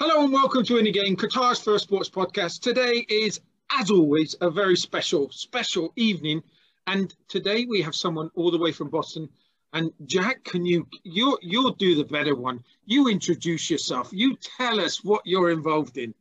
Hello and welcome to In the Game, Qatar's first sports podcast. Today is, as always, a very special evening. And today we have someone all the way from Boston. And Jack, you'll do the better one. You introduce yourself. You tell us what you're involved in.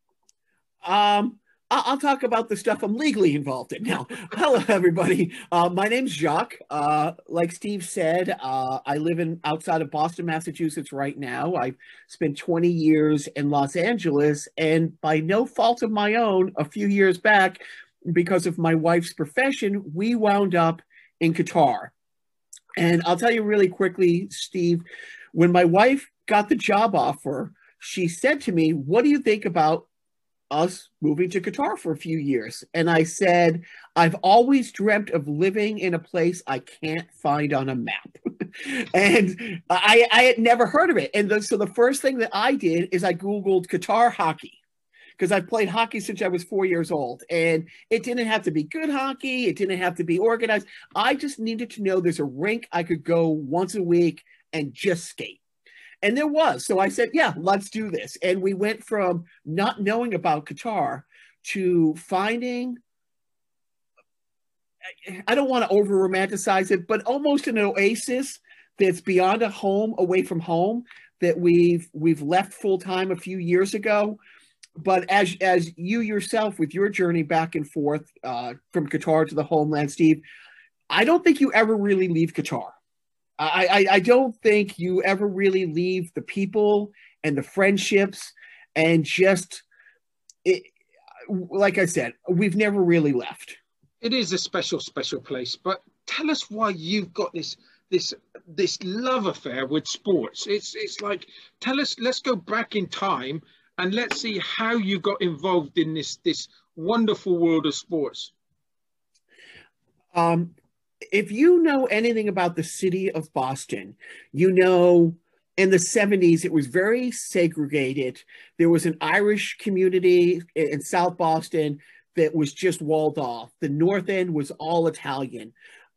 I'll talk about the stuff I'm legally involved in now. Hello, everybody. My name's Jacques. Like Steve said, I live outside of Boston, Massachusetts right now. I've spent 20 years in Los Angeles, and by no fault of my own, a few years back, because of my wife's profession, we wound up in Qatar. And I'll tell you really quickly, Steve, when my wife got the job offer, she said to me, "What do you think about us moving to Qatar for a few years?" And I said, "I've always dreamt of living in a place I can't find on a map." And I had never heard of it. And so the first thing that I did is I Googled Qatar hockey, because I've played hockey since I was 4 years old. And it didn't have to be good hockey. It didn't have to be organized. I just needed to know there's a rink I could go once a week and just skate. And there was. So I said, yeah, let's do this. And we went from not knowing about Qatar to finding, I don't want to over romanticize it, but almost an oasis that's beyond a home, away from home, that we've left full time a few years ago. But as you yourself, with your journey back and forth from Qatar to the homeland, Steve, I don't think you ever really leave Qatar. I don't think you ever really leave the people and the friendships and just, like I said, we've never really left. It is a special place, but tell us why you've got this love affair with sports. It's like, tell us, let's go back in time and let's see how you got involved in this wonderful world of sports. If you know anything about the city of Boston, you know in the 70s it was very segregated. There was an Irish community in South Boston that was just walled off. The North End was all Italian.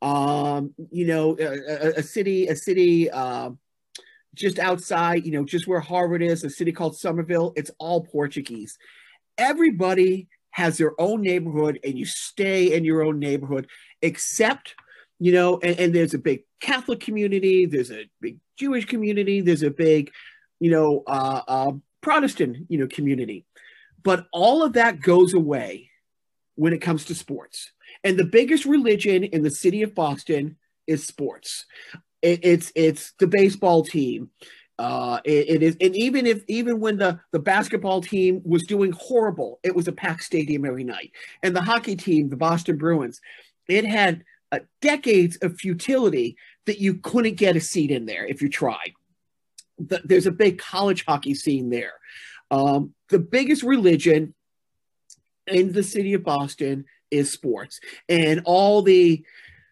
A city just outside, just where Harvard is, a city called Somerville, it's all Portuguese. Everybody has their own neighborhood, and you stay in your own neighborhood, except and there's a big Catholic community, there's a big Jewish community, there's a big, Protestant, community. But all of that goes away when it comes to sports. And the biggest religion in the city of Boston is sports. It's the baseball team. It is, and even when the basketball team was doing horrible, it was a packed stadium every night. And the hockey team, the Boston Bruins, it had decades of futility that you couldn't get a seat in there if you tried. There's a big college hockey scene there. The biggest religion in the city of Boston is sports. And all the,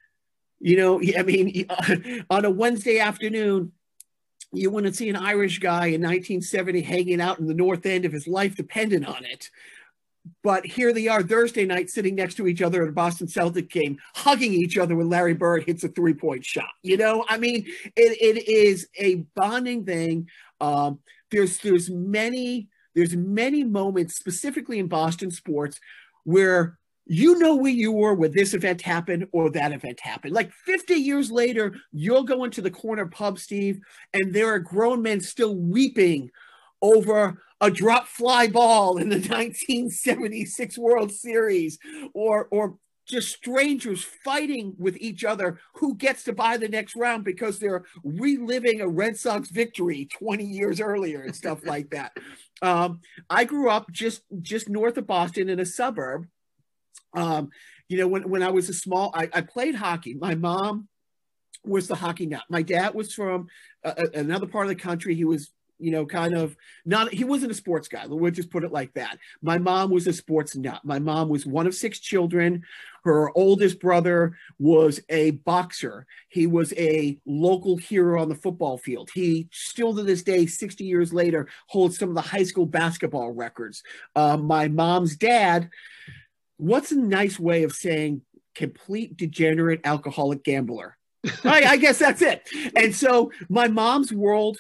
on a Wednesday afternoon, you wouldn't see an Irish guy in 1970 hanging out in the North End if his life depended on it. But here they are Thursday night sitting next to each other at a Boston Celtic game, hugging each other when Larry Bird hits a three-point shot. It is a bonding thing. There's many moments, specifically in Boston sports, where where you were when this event happened or that event happened. Like 50 years later, you'll go into the corner pub, Steve, and there are grown men still weeping over a drop fly ball in the 1976 World Series, or just strangers fighting with each other who gets to buy the next round because they're reliving a Red Sox victory 20 years earlier and stuff like that. I grew up just north of Boston in a suburb. When I was I played hockey. My mom was the hockey nut. My dad was from another part of the country. He was he wasn't a sports guy. We'll just put it like that. My mom was a sports nut. My mom was one of 6 children. Her oldest brother was a boxer. He was a local hero on the football field. He still to this day, 60 years later, holds some of the high school basketball records. My mom's dad, what's a nice way of saying complete degenerate alcoholic gambler? I guess that's it. And so my mom's world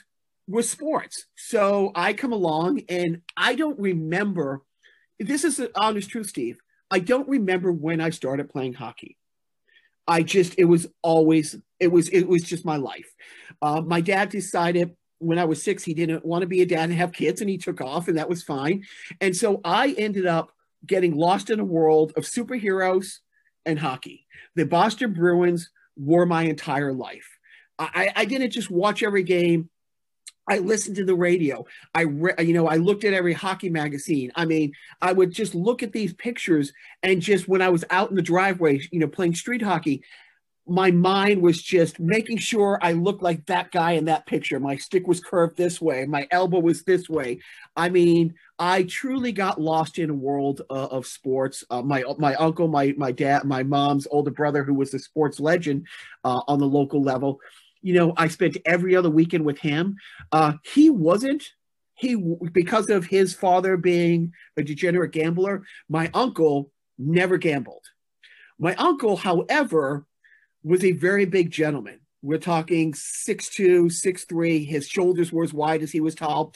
was sports. So I come along and I don't remember, this is the honest truth, Steve. I don't remember when I started playing hockey. It was just my life. My dad decided when I was 6, he didn't want to be a dad and have kids, and he took off, and that was fine. And so I ended up getting lost in a world of superheroes and hockey. The Boston Bruins were my entire life. I didn't just watch every game. I listened to the radio. I looked at every hockey magazine. I mean, I would just look at these pictures, and just when I was out in the driveway, playing street hockey, my mind was just making sure I looked like that guy in that picture. My stick was curved this way. My elbow was this way. I mean, I truly got lost in a world of sports. My uncle, my dad, my mom's older brother, who was a sports legend on the local level, I spent every other weekend with him. Because of his father being a degenerate gambler, my uncle never gambled. My uncle, however, was a very big gentleman. We're talking 6'2", 6'3". His shoulders were as wide as he was tall.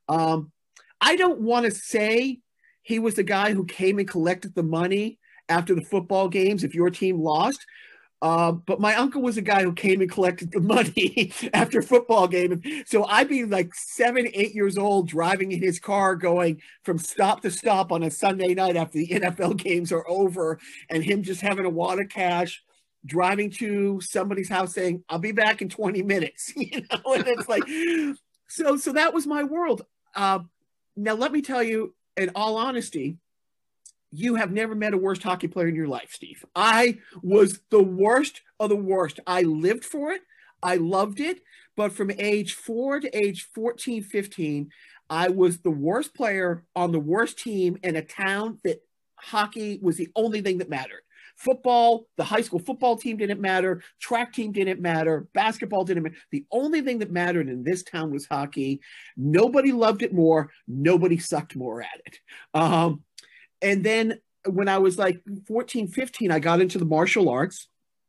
I don't want to say he was the guy who came and collected the money after the football games if your team lost. But my uncle was a guy who came and collected the money after football game. So I'd be like 7, 8 years old driving in his car going from stop to stop on a Sunday night after the NFL games are over, and him just having a wad of cash, driving to somebody's house saying, I'll be back in 20 minutes. And it's like, so that was my world. Now, let me tell you, in all honesty, you have never met a worse hockey player in your life, Steve. I was the worst of the worst. I lived for it. I loved it. But from age 4 to age 14, 15, I was the worst player on the worst team in a town that hockey was the only thing that mattered. Football, the high school football team didn't matter. Track team didn't matter. Basketball didn't matter. The only thing that mattered in this town was hockey. Nobody loved it more. Nobody sucked more at it. And then when I was like 14, 15, I got into the martial arts,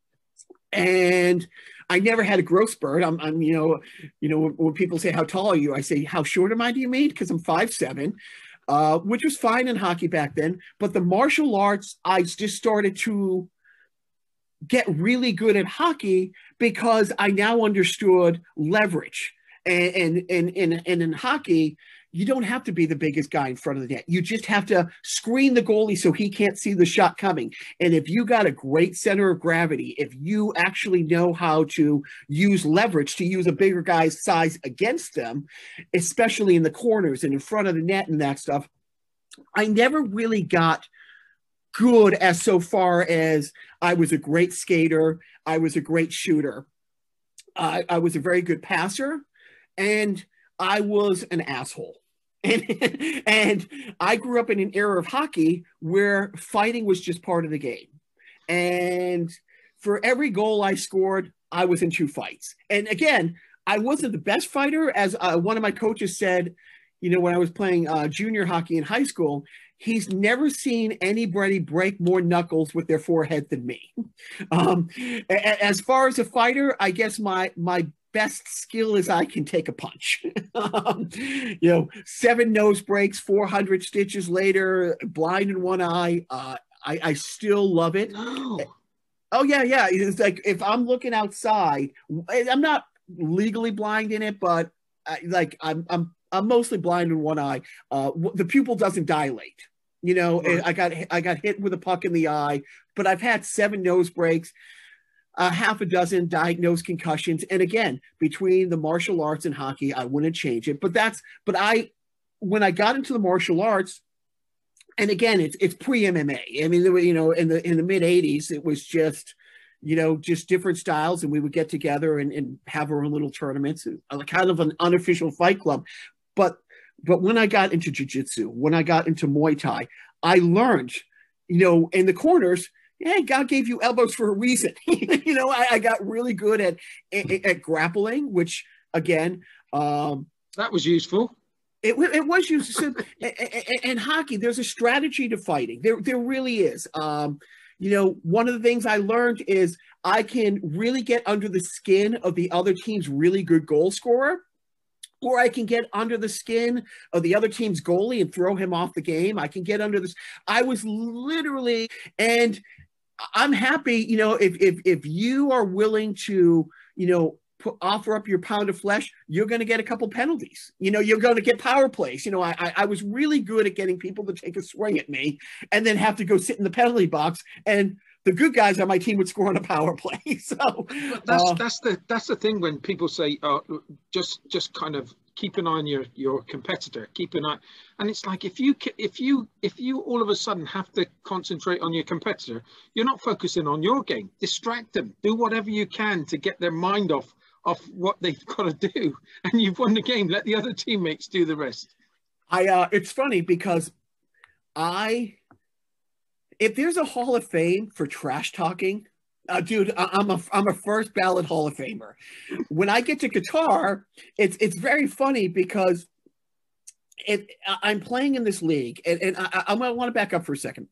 and I never had a growth spurt. I'm when people say, how tall are you? I say, how short am I, do you mean? Because I'm 5'7", which was fine in hockey back then. But the martial arts, I just started to get really good at hockey because I now understood leverage. And in hockey, you don't have to be the biggest guy in front of the net. You just have to screen the goalie so he can't see the shot coming. And if you got a great center of gravity, if you actually know how to use leverage to use a bigger guy's size against them, especially in the corners and in front of the net and that stuff, I never really got good as so far as I was a great skater. I was a great shooter. I was a very good passer, and I was an asshole. And I grew up in an era of hockey where fighting was just part of the game. And for every goal I scored, I was in 2 fights. And again, I wasn't the best fighter. As one of my coaches said, when I was playing junior hockey in high school, he's never seen anybody break more knuckles with their forehead than me. As far as a fighter, I guess my best skill is I can take a punch. 7 nose breaks, 400 stitches later, blind in one eye. I still love it. Oh yeah. It's like if I'm looking outside, I'm not legally blind in it, but I'm mostly blind in one eye. The pupil doesn't dilate. Right. I got hit with a puck in the eye, but I've had 7 nose breaks. Half a dozen diagnosed concussions. And again, between the martial arts and hockey, I wouldn't change it. When I got into the martial arts, and again, it's pre-MMA. I mean, in the mid 80s, it was just different styles, and we would get together and have our own little tournaments, kind of an unofficial fight club. But when I got into jiu-jitsu, when I got into Muay Thai, I learned, in the corners, hey, God gave you elbows for a reason. I got really good at grappling, which again, that was useful. It was useful. And hockey, there's a strategy to fighting. There really is. One of the things I learned is I can really get under the skin of the other team's really good goal scorer or I can get under the skin of the other team's goalie and throw him off the game. I can get under this. I was literally, and I'm happy, you know, if you are willing to, you know, offer up your pound of flesh, you're going to get a couple penalties. You know, you're going to get power plays. You know, I was really good at getting people to take a swing at me and then have to go sit in the penalty box, and the good guys on my team would score on a power play. So that's the thing when people say, just kind of keep an eye on your competitor, keep an eye, and it's like if you all of a sudden have to concentrate on your competitor, you're not focusing on your game. Distract them, do whatever you can to get their mind off what they've got to do, and you've won the game. Let the other teammates do the rest. It's funny because if there's a Hall of Fame for trash talking, dude, I'm a first ballot Hall of Famer. When I get to Qatar, it's very funny because I'm playing in this league, and I want to back up for a second.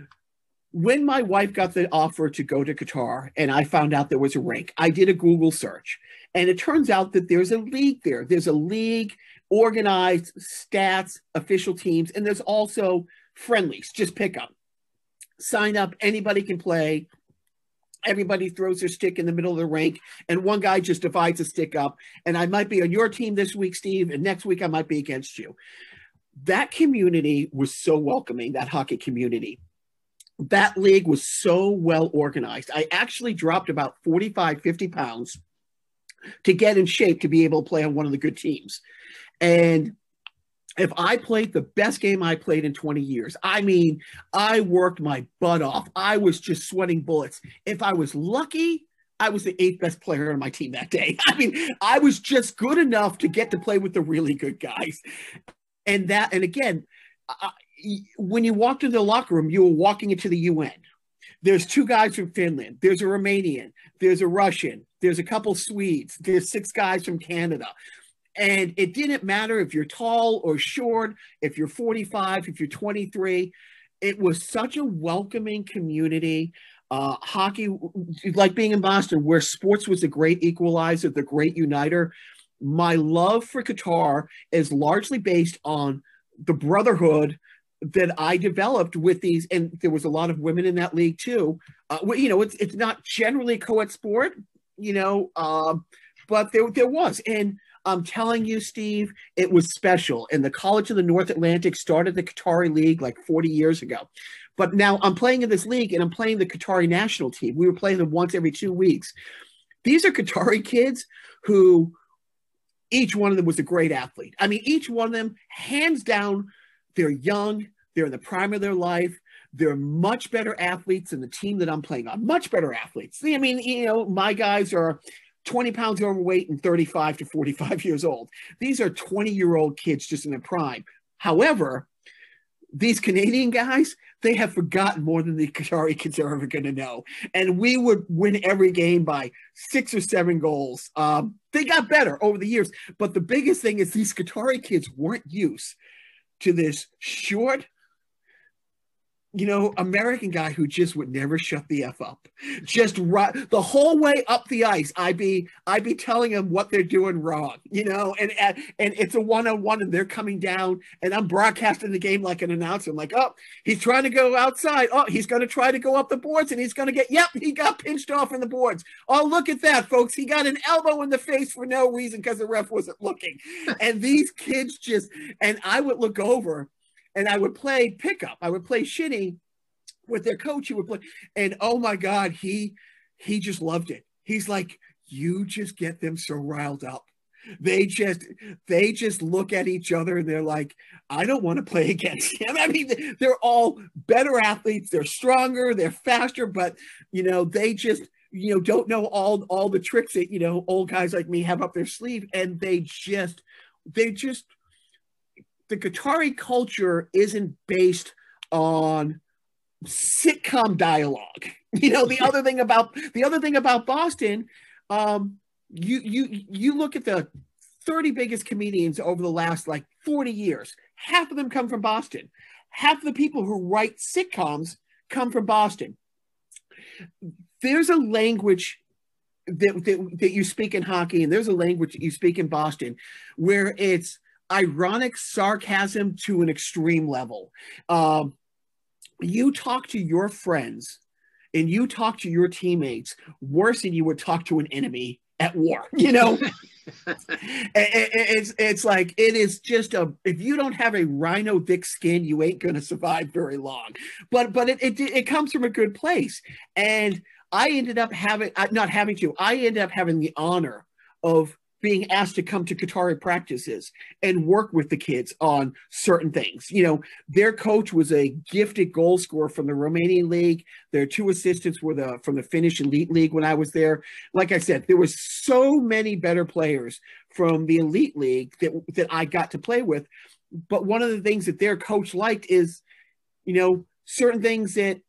When my wife got the offer to go to Qatar and I found out there was a rink, I did a Google search, and it turns out that there's a league there. There's a league, organized, stats, official teams, and there's also friendlies, just pick up. Sign up, anybody can play. Everybody throws their stick in the middle of the rink, and one guy just divides a stick up. And I might be on your team this week, Steve, and next week I might be against you. That community was so welcoming, that hockey community. That league was so well organized. I actually dropped about 45, 50 pounds to get in shape to be able to play on one of the good teams. And if I played the best game I played in 20 years, I mean, I worked my butt off. I was just sweating bullets. If I was lucky, I was the 8th best player on my team that day. I mean, I was just good enough to get to play with the really good guys. And again, when you walked into the locker room, you were walking into the UN. There's 2 guys from Finland. There's a Romanian. There's a Russian. There's a couple Swedes. There's 6 guys from Canada. And it didn't matter if you're tall or short, if you're 45, if you're 23. It was such a welcoming community. Hockey, like being in Boston, where sports was the great equalizer, the great uniter. My love for Qatar is largely based on the brotherhood that I developed with these, and there was a lot of women in that league too. You know, it's not generally a co-ed sport, you know, but there was. And I'm telling you, Steve, it was special. And the College of the North Atlantic started the Qatari League like 40 years ago. But now I'm playing in this league, and I'm playing the Qatari national team. We were playing them once every 2 weeks. These are Qatari kids who, each one of them was a great athlete. I mean, each one of them, hands down, they're young. They're in the prime of their life. They're much better athletes than the team that I'm playing on. Much better athletes. I mean, you know, my guys are 20 pounds overweight and 35 to 45 years old. These are 20-year-old kids just in their prime. However, these Canadian guys, they have forgotten more than the Qatari kids are ever going to know. And we would win every game by 6 or 7 goals. They got better over the years. But the biggest thing is these Qatari kids weren't used to this short, you know, American guy who just would never shut the F up. Just right the whole way up the ice. I'd be telling them what they're doing wrong, you know, and it's a one-on-one, and they're coming down, and I'm broadcasting the game like an announcer. I'm like, oh, he's trying to go outside. Oh, he's going to try to go up the boards, and he's going to get, yep, he got pinched off in the boards. Oh, look at that, folks. He got an elbow in the face for no reason because the ref wasn't looking. And these kids just, and I would look over, and I would play pickup. I would play shinny with their coach. He would play, and oh my God, he just loved it. He's like, you just get them so riled up. They just look at each other and they're like, I don't want to play against him. I mean, they're all better athletes. They're stronger. They're faster, but you know, they just, you know, don't know all the tricks that, you know, old guys like me have up their sleeve. And they just. The Qatari culture isn't based on sitcom dialogue. You know, the other thing about Boston, you look at the 30 biggest comedians over the last like 40 years. Half of them come from Boston. Half of the people who write sitcoms come from Boston. There's a language that you speak in hockey, and there's a language that you speak in Boston where it's ironic sarcasm to an extreme level. You talk to your friends and you talk to your teammates worse than you would talk to an enemy at war, you know? It's like, it is just if you don't have a rhino thick skin, you ain't going to survive very long. But it comes from a good place. And I ended up having the honor of being asked to come to Qatari practices and work with the kids on certain things. You know, their coach was a gifted goal scorer from the Romanian league. Their two assistants were from the Finnish elite league when I was there. Like I said, there was so many better players from the elite league that I got to play with. But one of the things that their coach liked is, you know, certain things that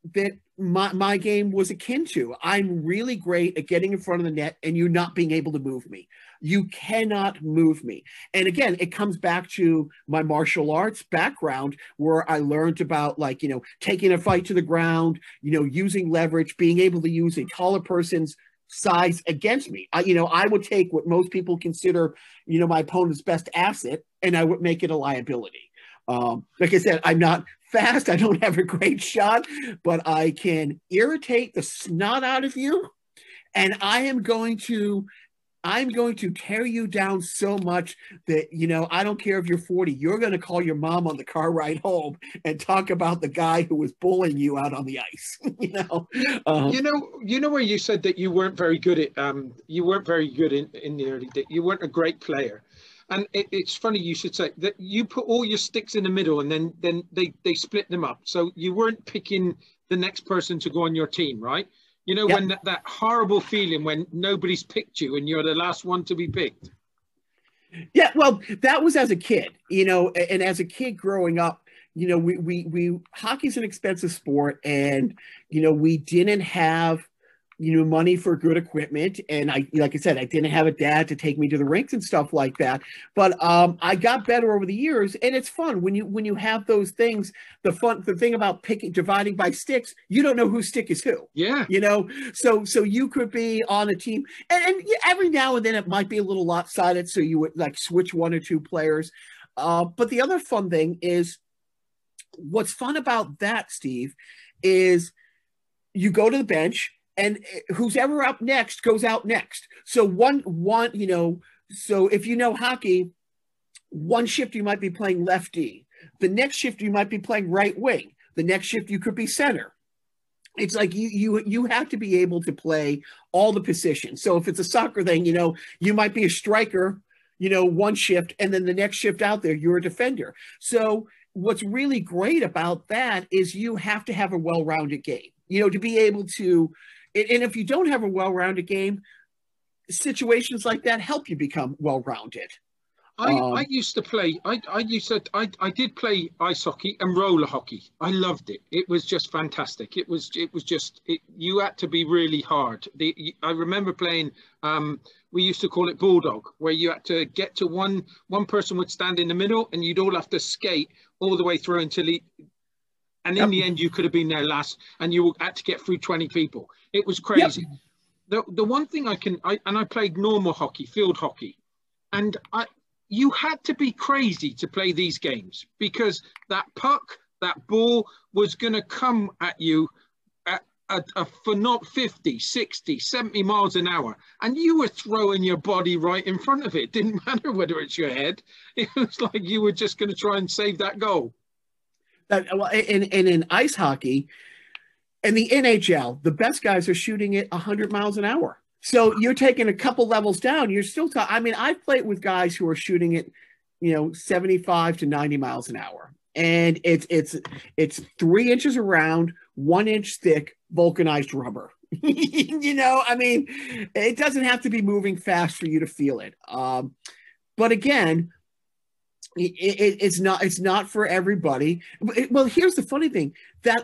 my game was akin to. I'm really great at getting in front of the net and you not being able to move me. You cannot move me. And again, it comes back to my martial arts background where I learned about, like, you know, taking a fight to the ground, you know, using leverage, being able to use a taller person's size against me. I would take what most people consider, you know, my opponent's best asset, and I would make it a liability. Like I said, I'm not fast. I don't have a great shot, but I can irritate the snot out of you. And I'm going to tear you down so much that, you know, I don't care if you're 40, you're going to call your mom on the car ride home and talk about the guy who was bullying you out on the ice. You know where you said that you weren't very good at, in the early days. You weren't a great player. And it's funny you should say that you put all your sticks in the middle and then they split them up. So you weren't picking the next person to go on your team, right? You know, yep. When that horrible feeling when nobody's picked you and you're the last one to be picked. Yeah, well, that was as a kid, you know, and as a kid growing up, you know, we hockey's an expensive sport, and, you know, we didn't have, you know, money for good equipment. And like I said, I didn't have a dad to take me to the rinks and stuff like that. But I got better over the years, and it's fun when you have those things. The thing about dividing by sticks, you don't know whose stick is who. Yeah. You know, so you could be on a team, and every now and then it might be a little lopsided, so you would like switch one or two players. But the other fun thing is, what's fun about that, Steve, is you go to the bench, and who's ever up next goes out next. So you know, so if you know hockey, one shift you might be playing lefty. The next shift you might be playing right wing. The next shift you could be center. It's like you have to be able to play all the positions. So if it's a soccer thing, you know, you might be a striker, you know, one shift, and then the next shift out there, you're a defender. So what's really great about that is you have to have a well-rounded game, you know, to be able to. And if you don't have a well-rounded game, situations like that help you become well-rounded. I used to play. I did play ice hockey and roller hockey. I loved it. It was just fantastic. It was just you had to be really hard. I remember playing. We used to call it bulldog, where you had to get to one person would stand in the middle, and you'd all have to skate all the way through until he. And in the end, you could have been there last, and you had to get through 20 people. It was crazy. Yep. The one thing I played normal hockey, field hockey, and you had to be crazy to play these games, because that puck, that ball was going to come at you for not 50, 60, 70 miles an hour. And you were throwing your body right in front of it. It didn't matter whether it's your head. It was like you were just going to try and save that goal. In ice hockey, in the NHL, the best guys are shooting it 100 miles an hour. So you're taking a couple levels down. You're still I mean, I've played with guys who are shooting it, you know, 75 to 90 miles an hour. And it's 3 inches around, 1 inch thick, vulcanized rubber. You know, I mean, it doesn't have to be moving fast for you to feel it. But again, it's not for everybody. Well, here's the funny thing, that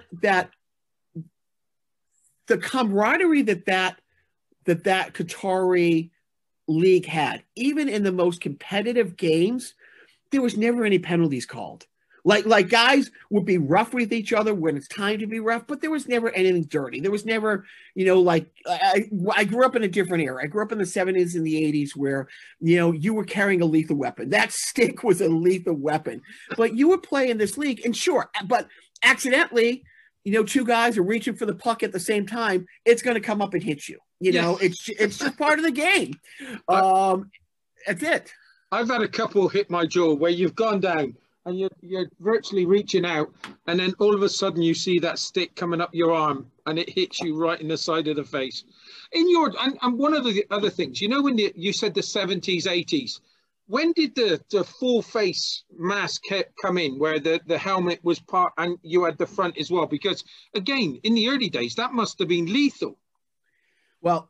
the camaraderie that Qatari league had, even in the most competitive games, there was never any penalties called. Like guys would be rough with each other when it's time to be rough, but there was never anything dirty. There was never, like I grew up in a different era. I grew up in the 70s and the 80s where, you were carrying a lethal weapon. That stick was a lethal weapon. But you would play in this league, and sure, but accidentally, two guys are reaching for the puck at the same time, it's going to come up and hit you. It's just part of the game. That's it. I've had a couple hit my jaw where you've gone down and you're virtually reaching out, and then all of a sudden you see that stick coming up your arm and it hits you right in the side of the face. And one of the other things, when you said the 70s, 80s, when did the full face mask come in, where the helmet was part and you had the front as well? Because again, in the early days, that must have been lethal. Well,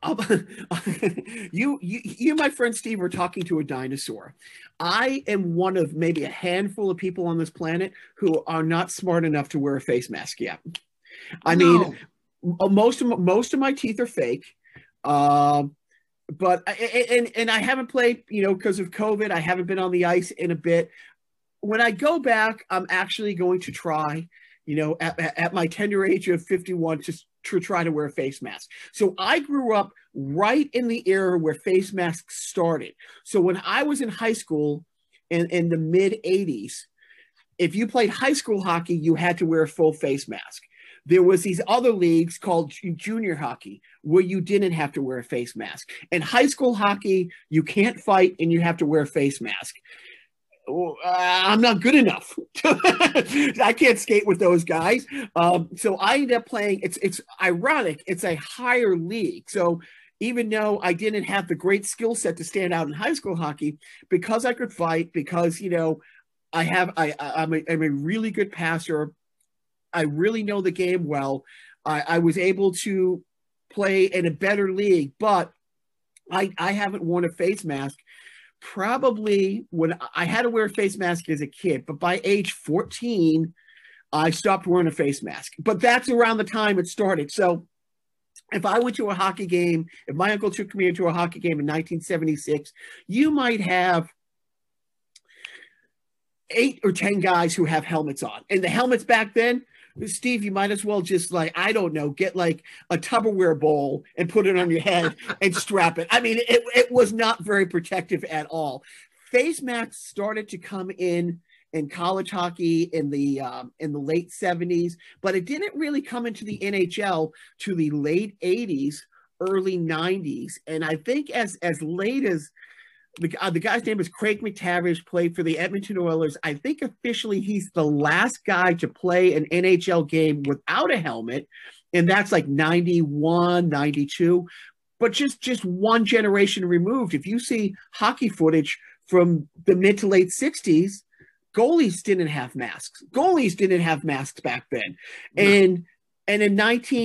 you, my friend Steve, are talking to a dinosaur. I am one of maybe a handful of people on this planet who are not smart enough to wear a face mask yet. I mean, most of my teeth are fake, but I haven't played, because of COVID. I haven't been on the ice in a bit. When I go back, I'm actually going to try, at my tender age of 51, to try to wear a face mask. So I grew up right in the era where face masks started. So when I was in high school in the mid 80s, if you played high school hockey, you had to wear a full face mask. There was these other leagues called junior hockey where you didn't have to wear a face mask. In high school hockey, you can't fight and you have to wear a face mask. I'm not good enough. I can't skate with those guys. So I ended up playing, it's ironic, it's a higher league. So even though I didn't have the great skill set to stand out in high school hockey, because I could fight, because, I'm a really good passer. I really know the game well. I was able to play in a better league, but I haven't worn a face mask. Probably when I had to wear a face mask as a kid, but by age 14, I stopped wearing a face mask. But that's around the time it started. So if I went to a hockey game, if my uncle took me into a hockey game in 1976, you might have 8 or 10 guys who have helmets on. And the helmets back then, Steve, you might as well just get like a Tupperware bowl and put it on your head and strap it. I mean, it was not very protective at all. Face masks started to come in college hockey in the late 70s, but it didn't really come into the NHL to the late 80s, early 90s. And I think as late as the guy's name is Craig McTavish, played for the Edmonton Oilers. I think officially he's the last guy to play an NHL game without a helmet, and that's like 91, 92. But just one generation removed. If you see hockey footage from the mid to late 60s, goalies didn't have masks. Goalies didn't have masks back then. No. And in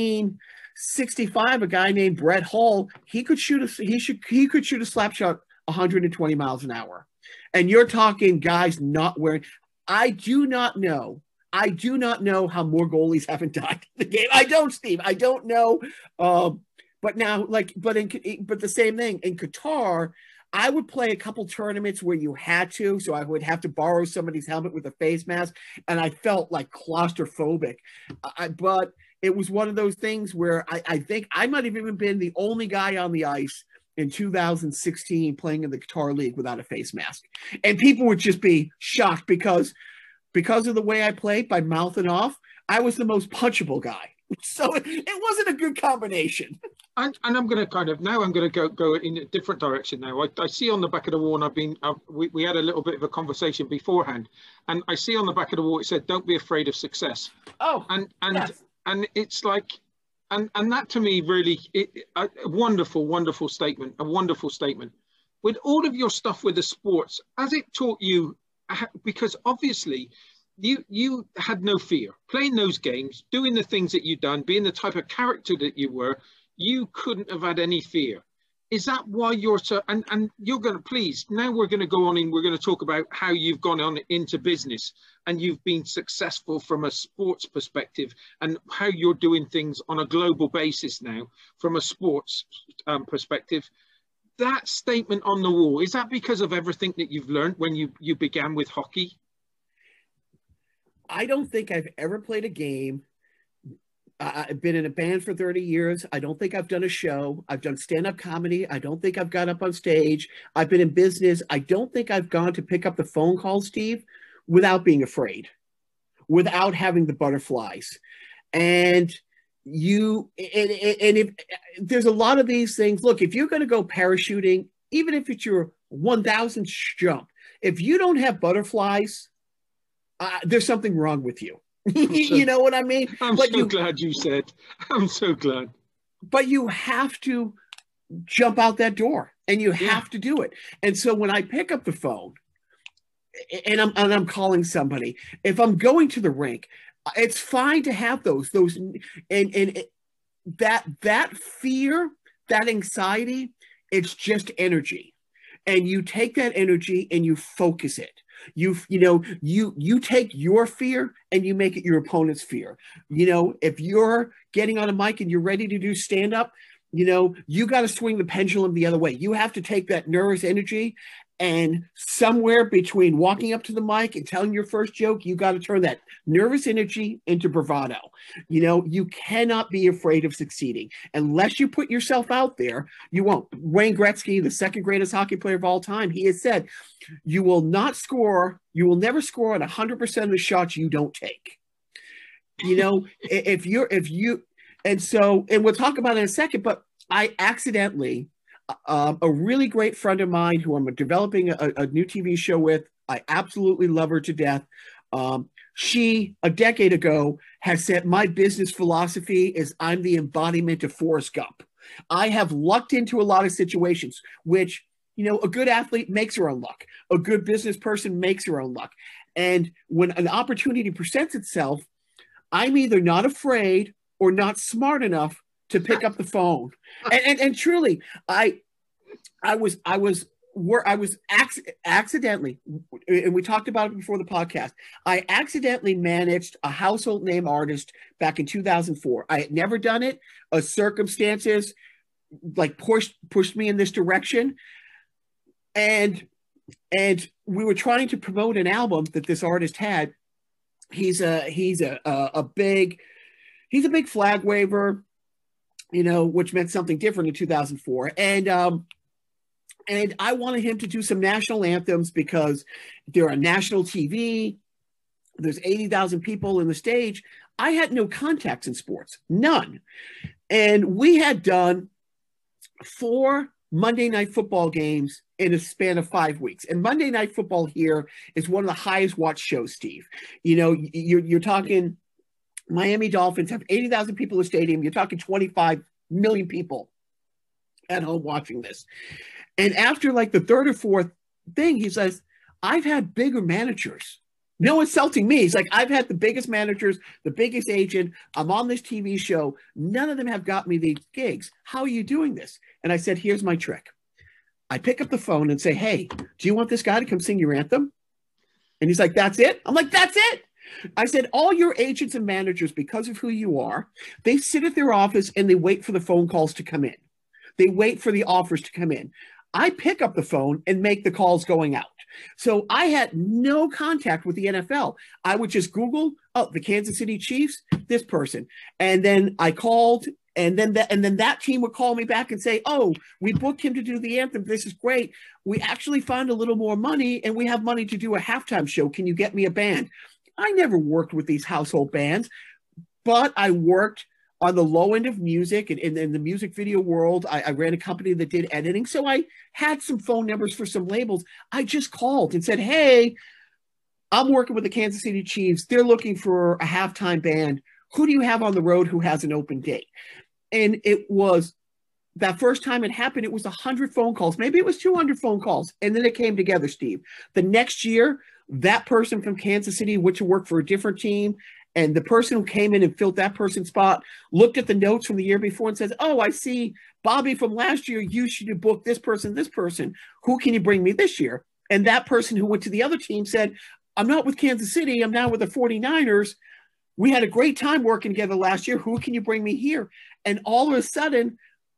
1965, a guy named Brett Hull, he could shoot a slap shot 120 miles an hour. And you're talking guys not wearing. I do not know how more goalies haven't died in the game. I don't, Steve. I don't know. But now, but the same thing in Qatar, I would play a couple tournaments where you had to, so I would have to borrow somebody's helmet with a face mask, and I felt like claustrophobic. But it was one of those things where I think I might have even been the only guy on the ice in 2016 playing in the Qatar League without a face mask. And people would just be shocked because of the way I played by mouthing off, I was the most punchable guy. So it wasn't a good combination. And I'm going to go in a different direction now. I see on the back of the wall, and we had a little bit of a conversation beforehand, and I see on the back of the wall, it said, "Don't be afraid of success." Oh, yes. And it's like, and that to me really, a wonderful statement, a wonderful statement. With all of your stuff with the sports, has it taught you, because obviously you had no fear, playing those games, doing the things that you've done, being the type of character that you were, you couldn't have had any fear. Is that why you're so, and you're going to, please, now we're going to go on and we're going to talk about how you've gone on into business and you've been successful from a sports perspective and how you're doing things on a global basis now from a sports perspective. That statement on the wall, is that because of everything that you've learned when you began with hockey? I don't think I've ever played a game. I've been in a band for 30 years. I don't think I've done a show. I've done stand-up comedy. I don't think I've got up on stage. I've been in business. I don't think I've gone to pick up the phone call, Steve, without being afraid, without having the butterflies. And if there's a lot of these things, look, if you're going to go parachuting, even if it's your 1,000th jump, if you don't have butterflies, there's something wrong with you. You know what I mean? I'm so glad you said. I'm so glad. But you have to jump out that door, and you have to do it. And so when I pick up the phone and I'm calling somebody, if I'm going to the rink, it's fine to have those and that fear, that anxiety, it's just energy. And you take that energy and you focus it. You take your fear and you make it your opponent's fear. If you're getting on a mic and you're ready to do stand up, you got to swing the pendulum the other way. You have to take that nervous energy, and somewhere between walking up to the mic and telling your first joke, you got to turn that nervous energy into bravado. You cannot be afraid of succeeding. Unless you put yourself out there, you won't. Wayne Gretzky, the second greatest hockey player of all time, he has said, you will never score on 100% of the shots you don't take. And we'll talk about it in a second, but I accidentally, a really great friend of mine who I'm developing a new TV show with, I absolutely love her to death. She, a decade ago, has said, my business philosophy is I'm the embodiment of Forrest Gump. I have lucked into a lot of situations, which, a good athlete makes her own luck. A good business person makes her own luck. And when an opportunity presents itself, I'm either not afraid or not smart enough to pick up the phone. And truly, I was accidentally, and we talked about it before the podcast, I accidentally managed a household name artist back in 2004. I had never done it. Circumstances like pushed me in this direction. And we were trying to promote an album that this artist had. He's a big flag waver, which meant something different in 2004. And I wanted him to do some national anthems because they're on national TV. There's 80,000 people in the stage. I had no contacts in sports, none. And we had done 4 Monday Night Football games in a span of 5 weeks. And Monday Night Football here is one of the highest watched shows, Steve. You're talking Miami Dolphins have 80,000 people in the stadium. You're talking 25 million people at home watching this. And after like the third or fourth thing, he says, I've had bigger managers. No insulting me. He's like, I've had the biggest managers, the biggest agent. I'm on this TV show. None of them have got me these gigs. How are you doing this? And I said, here's my trick. I pick up the phone and say, hey, do you want this guy to come sing your anthem? And he's like, that's it? I'm like, that's it. I said, all your agents and managers, because of who you are, they sit at their office and they wait for the phone calls to come in. They wait for the offers to come in. I pick up the phone and make the calls going out. So I had no contact with the NFL. I would just Google, the Kansas City Chiefs, this person. And then I called, and then that team would call me back and say, oh, we booked him to do the anthem. This is great. We actually found a little more money, and we have money to do a halftime show. Can you get me a band? I never worked with these household bands, but I worked on the low end of music and in the music video world. I ran a company that did editing. So I had some phone numbers for some labels. I just called and said, hey, I'm working with the Kansas City Chiefs. They're looking for a halftime band. Who do you have on the road who has an open date? And it was that first time it happened, it was 100 phone calls. Maybe it was 200 phone calls. And then it came together, Steve. The next year, that person from Kansas City went to work for a different team. And the person who came in and filled that person's spot looked at the notes from the year before and says, oh, I see Bobby from last year. You should book this person. Who can you bring me this year? And that person who went to the other team said, I'm not with Kansas City. I'm now with the 49ers. We had a great time working together last year. Who can you bring me here? And all of a sudden,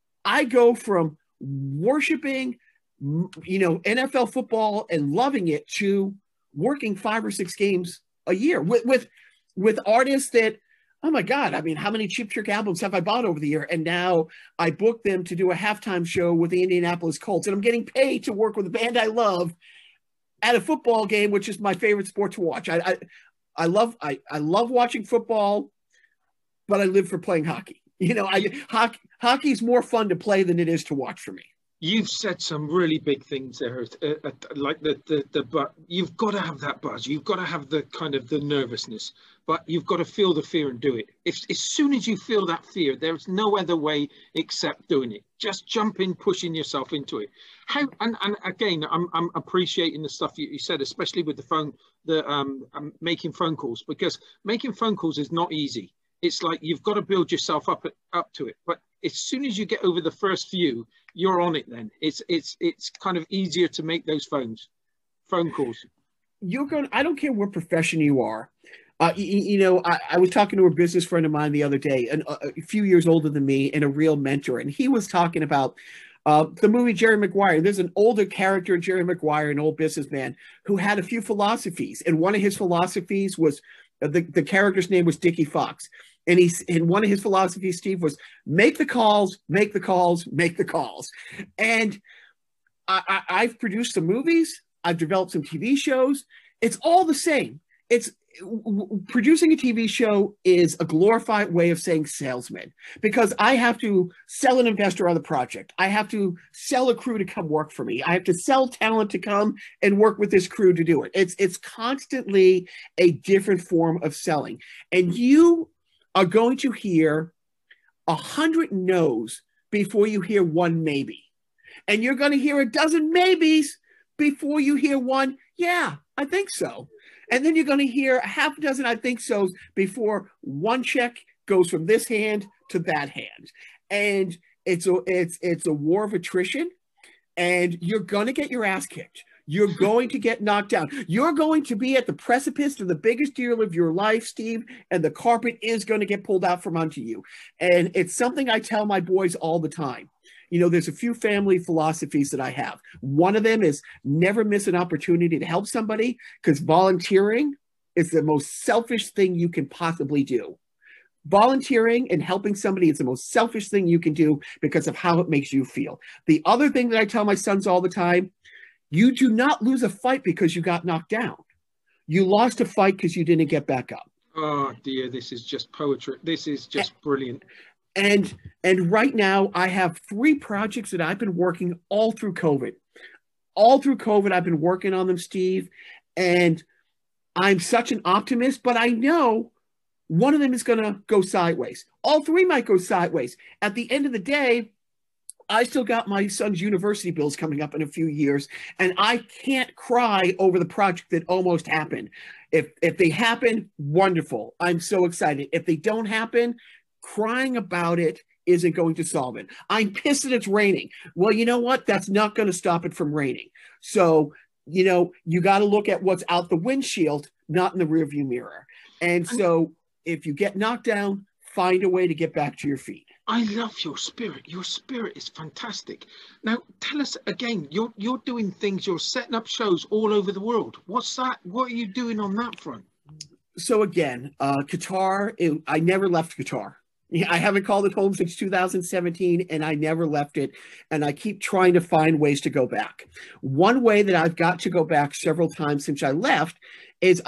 I go from worshiping, NFL football and loving it to working 5 or 6 games a year with artists that, oh my God, I mean, how many Cheap Trick albums have I bought over the year? And now I booked them to do a halftime show with the Indianapolis Colts, and I'm getting paid to work with a band I love at a football game, which is my favorite sport to watch. I love watching football, but I live for playing hockey. You know, hockey is more fun to play than it is to watch for me. You've said some really big things there, like but you've got to have that buzz. You've got to have the kind of the nervousness, but you've got to feel the fear and do it. If as soon as you feel that fear, there's no other way except doing it. Just jumping, pushing yourself into it. How and again, I'm appreciating the stuff you said, especially with the phone, making phone calls, because making phone calls is not easy. It's like you've got to build yourself up to it, but as soon as you get over the first few, you're on it. Then it's kind of easier to make those phone calls. I don't care what profession you are. You know, I was talking to a business friend of mine the other day, a few years older than me and a real mentor, and he was talking about the movie Jerry Maguire. There's an older character, Jerry Maguire, an old businessman who had a few philosophies, and one of his philosophies was the character's name was Dickie Fox. And one of his philosophies, Steve, was make the calls, make the calls, make the calls. And I've produced some movies. I've developed some TV shows. It's all the same. Producing a TV show is a glorified way of saying salesman, because I have to sell an investor on the project. I have to sell a crew to come work for me. I have to sell talent to come and work with this crew to do it. It's constantly a different form of selling. And you are going to hear 100 no's before you hear one maybe. And you're going to hear a dozen maybes before you hear one, yeah, I think so. And then you're going to hear a half a dozen I think so's before one check goes from this hand to that hand. And it's a war of attrition, and you're going to get your ass kicked. You're going to get knocked down. You're going to be at the precipice of the biggest deal of your life, Steve, and the carpet is going to get pulled out from under you. And it's something I tell my boys all the time. You know, there's a few family philosophies that I have. One of them is never miss an opportunity to help somebody, because volunteering is the most selfish thing you can possibly do. Volunteering and helping somebody is the most selfish thing you can do because of how it makes you feel. The other thing that I tell my sons all the time, you do not lose a fight because you got knocked down. You lost a fight because you didn't get back up. Oh dear, this is just poetry. This is just brilliant. And right now I have 3 projects that I've been working all through COVID. All through COVID, I've been working on them, Steve. And I'm such an optimist, but I know one of them is going to go sideways. All 3 might go sideways. At the end of the day, I still got my son's university bills coming up in a few years, and I can't cry over the project that almost happened. If they happen, wonderful. I'm so excited. If they don't happen, crying about it isn't going to solve it. I'm pissed that it's raining. Well, you know what? That's not going to stop it from raining. So, you know, you got to look at what's out the windshield, not in the rearview mirror. And so if you get knocked down, find a way to get back to your feet. I love your spirit. Your spirit is fantastic. Now, tell us again, you're doing things, you're setting up shows all over the world. What's that? What are you doing on that front? So again, Qatar, I never left Qatar. I haven't called it home since 2017, and I never left it. And I keep trying to find ways to go back. One way that I've got to go back several times since I left is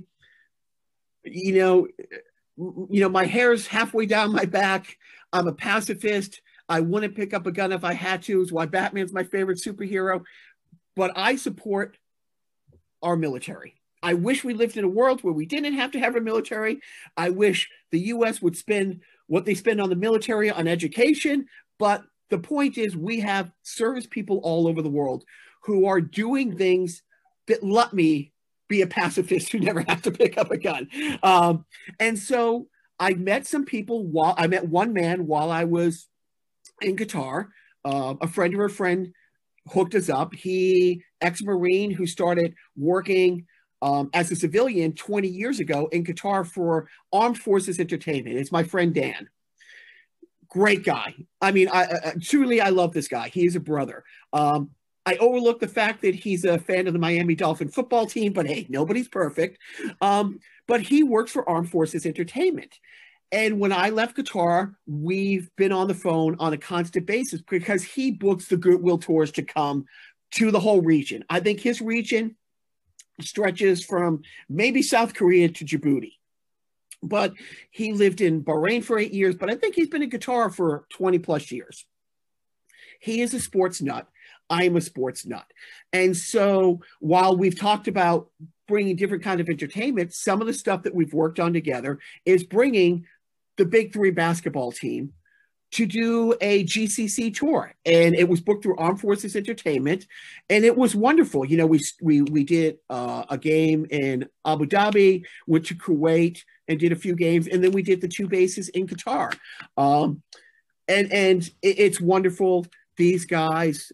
my hair's halfway down my back. I'm a pacifist. I wouldn't pick up a gun if I had to. It's why Batman's my favorite superhero. But I support our military. I wish we lived in a world where we didn't have to have a military. I wish the U.S. would spend what they spend on the military on education. But the point is, we have service people all over the world who are doing things that let me be a pacifist who never have to pick up a gun. And so I met some people I met one man while I was in Qatar. A friend of a friend hooked us up. He, ex-Marine who started working as a civilian 20 years ago in Qatar for Armed Forces Entertainment. It's my friend Dan. Great guy. I mean, truly, I love this guy. He is a brother. I overlook the fact that he's a fan of the Miami Dolphin football team, but hey, nobody's perfect. But he works for Armed Forces Entertainment. And when I left Qatar, we've been on the phone on a constant basis because he books the Goodwill tours to come to the whole region. I think his region stretches from maybe South Korea to Djibouti. But he lived in Bahrain for 8 years, but I think he's been in Qatar for 20 plus years. He is a sports nut. I am a sports nut. And so while we've talked about bringing different kind of entertainment, some of the stuff that we've worked on together is bringing the Big Three basketball team to do a GCC tour, and it was booked through Armed Forces Entertainment, and it was wonderful. You know, we did a game in Abu Dhabi, went to Kuwait, and did a few games, and then we did the 2 bases in Qatar, and it's wonderful. These guys,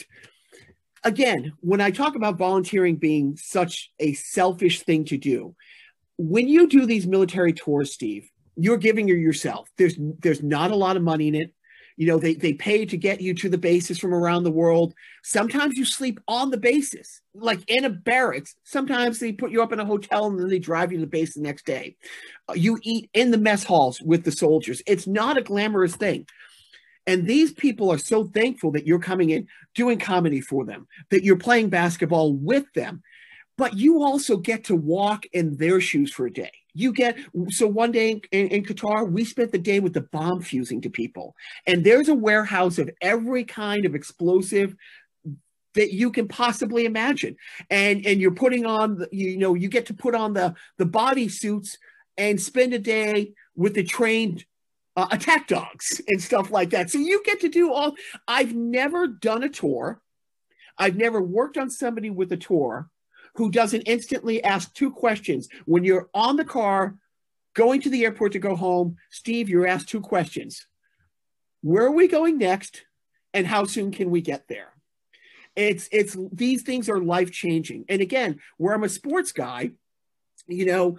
again, when I talk about volunteering being such a selfish thing to do, when you do these military tours, Steve, you're giving yourself. There's not a lot of money in it. You know, they pay to get you to the bases from around the world. Sometimes you sleep on the bases, like in a barracks. Sometimes they put you up in a hotel and then they drive you to the base the next day. You eat in the mess halls with the soldiers. It's not a glamorous thing. And these people are so thankful that you're coming in, doing comedy for them, that you're playing basketball with them. But you also get to walk in their shoes for a day. So one day in Qatar, we spent the day with the bomb fusing to people. And there's a warehouse of every kind of explosive that you can possibly imagine. And you're putting on, you get to put on the body suits and spend a day with the trained attack dogs and stuff like that. So you get to do all. I've never done a tour. I've never worked on somebody with a tour who doesn't instantly ask 2 questions. When you're on the car, going to the airport to go home, Steve, you're asked 2 questions. Where are we going next? And how soon can we get there? It's these things are life-changing. And again, where I'm a sports guy, the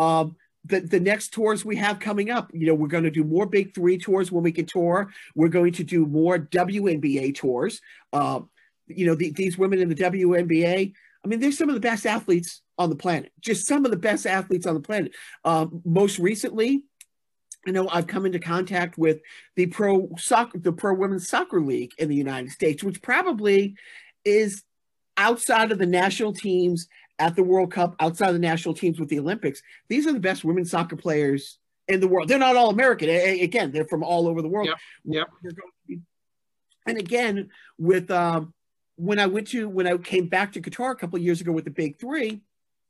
next tours we have coming up, we're going to do more Big Three tours when we can tour. We're going to do more WNBA tours. These women in the WNBA, I mean, they're some of the best athletes on the planet, just some of the best athletes on the planet. Most recently, I've come into contact with the Pro Women's Soccer League in the United States, which probably is outside of the national teams at the World Cup, outside of the national teams with the Olympics. These are the best women's soccer players in the world. They're not all American. Again, they're from all over the world. Yep. And again, with when I came back to Qatar a couple of years ago with the Big Three,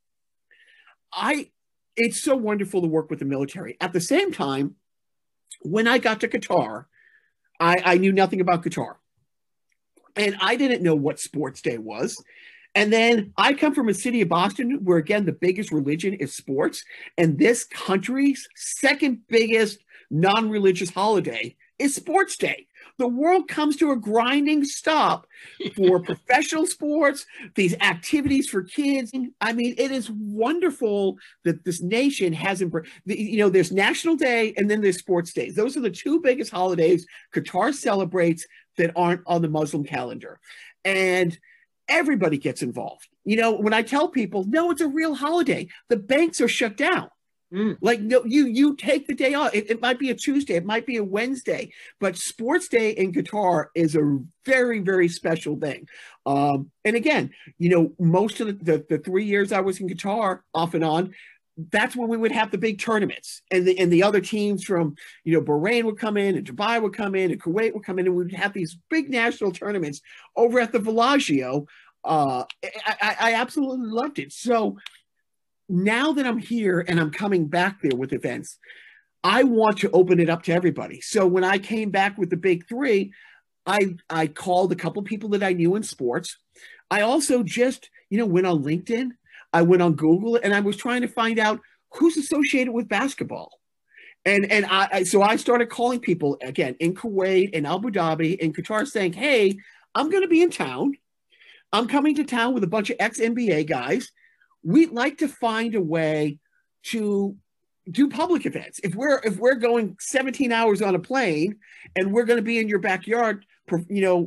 it's so wonderful to work with the military. At the same time, when I got to Qatar, I knew nothing about Qatar. And I didn't know what Sports Day was. And then I come from a city of Boston where, again, the biggest religion is sports. And this country's second biggest non-religious holiday is Sports Day. The world comes to a grinding stop for professional sports, these activities for kids. I mean, it is wonderful that this nation has there's National Day and then there's Sports Days. Those are the 2 biggest holidays Qatar celebrates that aren't on the Muslim calendar. And everybody gets involved. When I tell people, no, it's a real holiday, the banks are shut down. Like, no, you take the day off. It might be a Tuesday, it might be a Wednesday, but Sports Day in Qatar is a very, very special thing. And again, most of the 3 years I was in Qatar, off and on, that's when we would have the big tournaments, and the other teams from Bahrain would come in, and Dubai would come in, and Kuwait would come in, and we'd have these big national tournaments over at the Bellagio. I absolutely loved it. So now that I'm here and I'm coming back there with events, I want to open it up to everybody. So when I came back with the Big Three, I called a couple people that I knew in sports. I also just, went on LinkedIn. I went on Google, and I was trying to find out who's associated with basketball. And so I started calling people, again, in Kuwait, in Abu Dhabi, in Qatar, saying, hey, I'm going to be in town. I'm coming to town with a bunch of ex-NBA guys. We'd like to find a way to do public events. If we're going 17 hours on a plane and we're going to be in your backyard,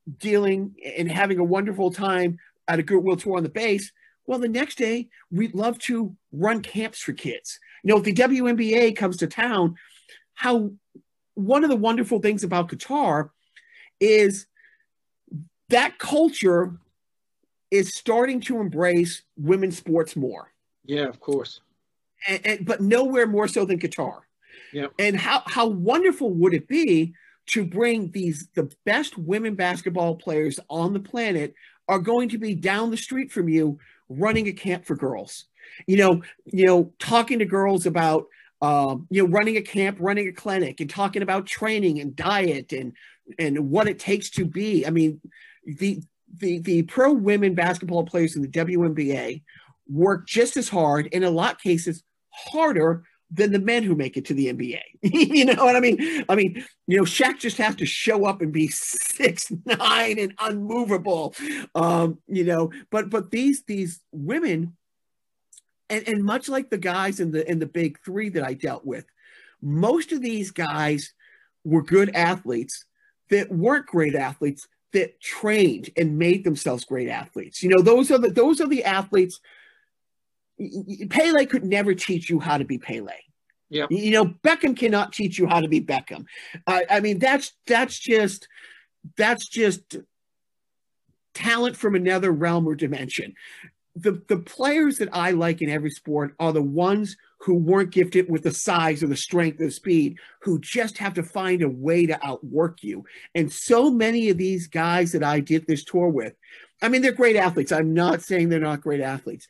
dealing and having a wonderful time at a Goodwill tour on the base. Well, the next day, we'd love to run camps for kids. You know, if the WNBA comes to town, how one of the wonderful things about Qatar is that culture is starting to embrace women's sports more. Yeah, of course. But nowhere more so than Qatar. Yeah. And how wonderful would it be to bring the best women basketball players on the planet are going to be down the street from you running a camp for girls, talking to girls about, running a camp, running a clinic, and talking about training and diet and what it takes to be. I mean, the pro women basketball players in the WNBA work just as hard, in a lot of cases, harder than the men who make it to the NBA. You know what I mean? Shaq just has to show up and be 6'9" and unmovable. But these women, and much like the guys in the big three that I dealt with, most of these guys were good athletes that weren't great athletes that trained and made themselves great athletes. Those are the athletes. Pele could never teach you how to be Pele. Yeah. Beckham cannot teach you how to be Beckham. That's just talent from another realm or dimension. The players that I like in every sport are the ones who weren't gifted with the size or the strength or the speed, who just have to find a way to outwork you. And so many of these guys that I did this tour with, they're great athletes. I'm not saying they're not great athletes.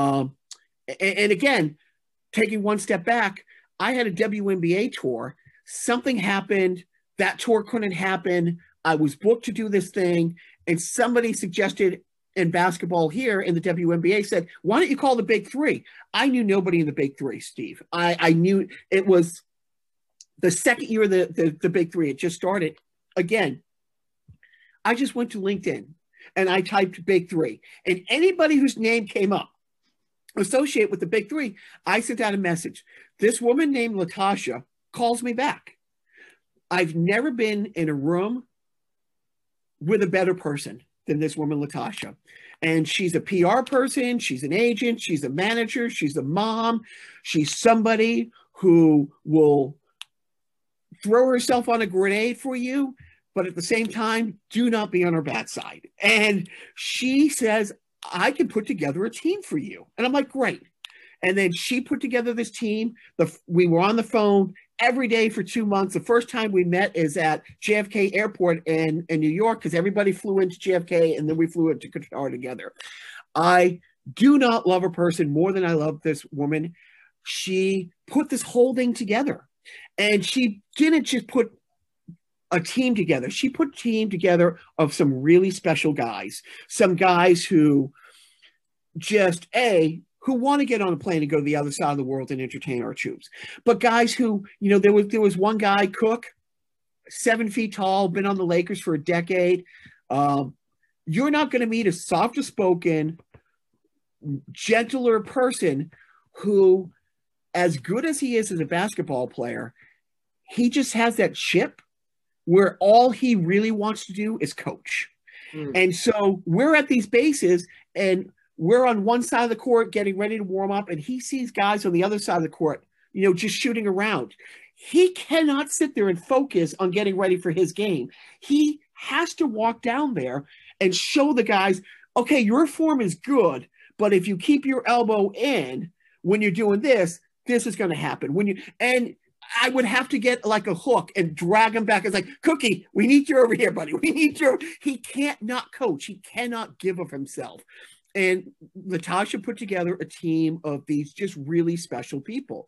And again, taking one step back, I had a WNBA tour. Something happened. That tour couldn't happen. I was booked to do this thing. And somebody suggested in basketball here in the WNBA said, why don't you call the big three? I knew nobody in the big three, Steve. I knew it was the second year of the big three. It just started. Again, I just went to LinkedIn and I typed big three. And anybody whose name came up associate with the big three, I sent out a message. This woman named Latasha calls me back. I've never been in a room with a better person than this woman, Latasha. And she's a PR person. She's an agent. She's a manager. She's a mom. She's somebody who will throw herself on a grenade for you, but at the same time, do not be on her bad side. And she says, I can put together a team for you. And I'm like, great. And then she put together this team. We were on the phone every day for 2 months. The first time we met is at JFK Airport in New York, because everybody flew into JFK and then we flew into Qatar together. I do not love a person more than I love this woman. She put this whole thing together. And she didn't just put a team together. She put a team together of some really special guys. Some guys who just, who want to get on a plane and go to the other side of the world and entertain our troops. But guys who, there was one guy, Cook, 7 feet tall, been on the Lakers for a decade. You're not going to meet a softer spoken, gentler person who, as good as he is as a basketball player, he just has that chip where all he really wants to do is coach. And so we're at these bases and we're on one side of the court getting ready to warm up, and he sees guys on the other side of the court, just shooting around. He cannot sit there and focus on getting ready for his game. He has to walk down there and show the guys, okay, your form is good, but if you keep your elbow in when you're doing this, this is going to happen. And I would have to get like a hook and drag him back. It's like, Cookie, we need you over here, buddy. We need you. He can't not coach. He cannot give of himself. And Latasha put together a team of these just really special people.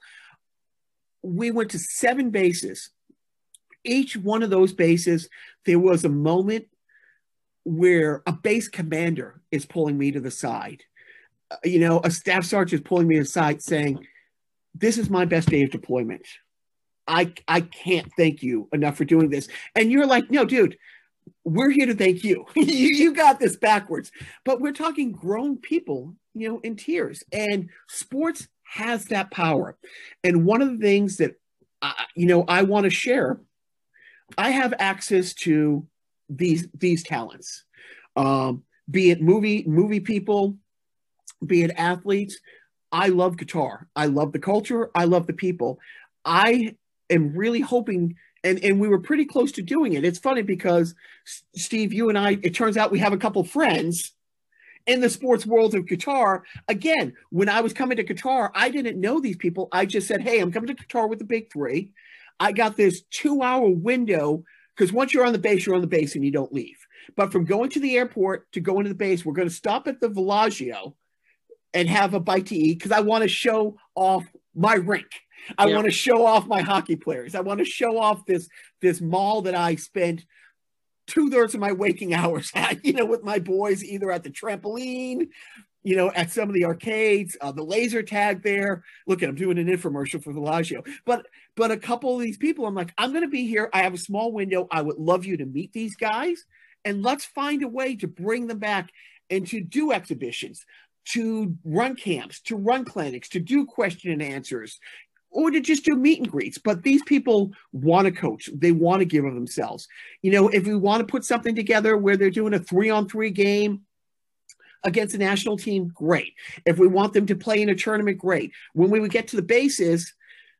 We went to 7 bases. Each one of those bases, there was a moment where a base commander is pulling me to the side. A staff sergeant is pulling me aside saying, this is my best day of deployment. I can't thank you enough for doing this. And you're like, no, dude, we're here to thank you. You got this backwards. But we're talking grown people, in tears. And sports has that power. And one of the things that, I want to share, I have access to these talents, be it movie people, be it athletes. I love guitar. I love the culture. I love the people. I am really hoping, and we were pretty close to doing it. It's funny because, Steve, you and I, it turns out we have a couple friends in the sports world of guitar. Again, when I was coming to guitar, I didn't know these people. I just said, hey, I'm coming to guitar with the big three. I got this 2-hour window, because once you're on the base, you're on the base and you don't leave. But from going to the airport to going to the base, we're going to stop at the Bellagio and have a bite to eat, because I want to show off my rink. I want to show off my hockey players. I want to show off this mall that I spent 2/3 of my waking hours at, with my boys, either at the trampoline, at some of the arcades, the laser tag there. Look at, I'm doing an infomercial for Bellagio. But a couple of these people, I'm like, I'm going to be here. I have a small window. I would love you to meet these guys, and let's find a way to bring them back and to do exhibitions, to run camps, to run clinics, to do question and answers, or to just do meet and greets. But these people want to coach. They want to give of themselves. If we want to put something together where they're doing a 3-on-3 game against a national team, great. If we want them to play in a tournament, great. When we would get to the bases,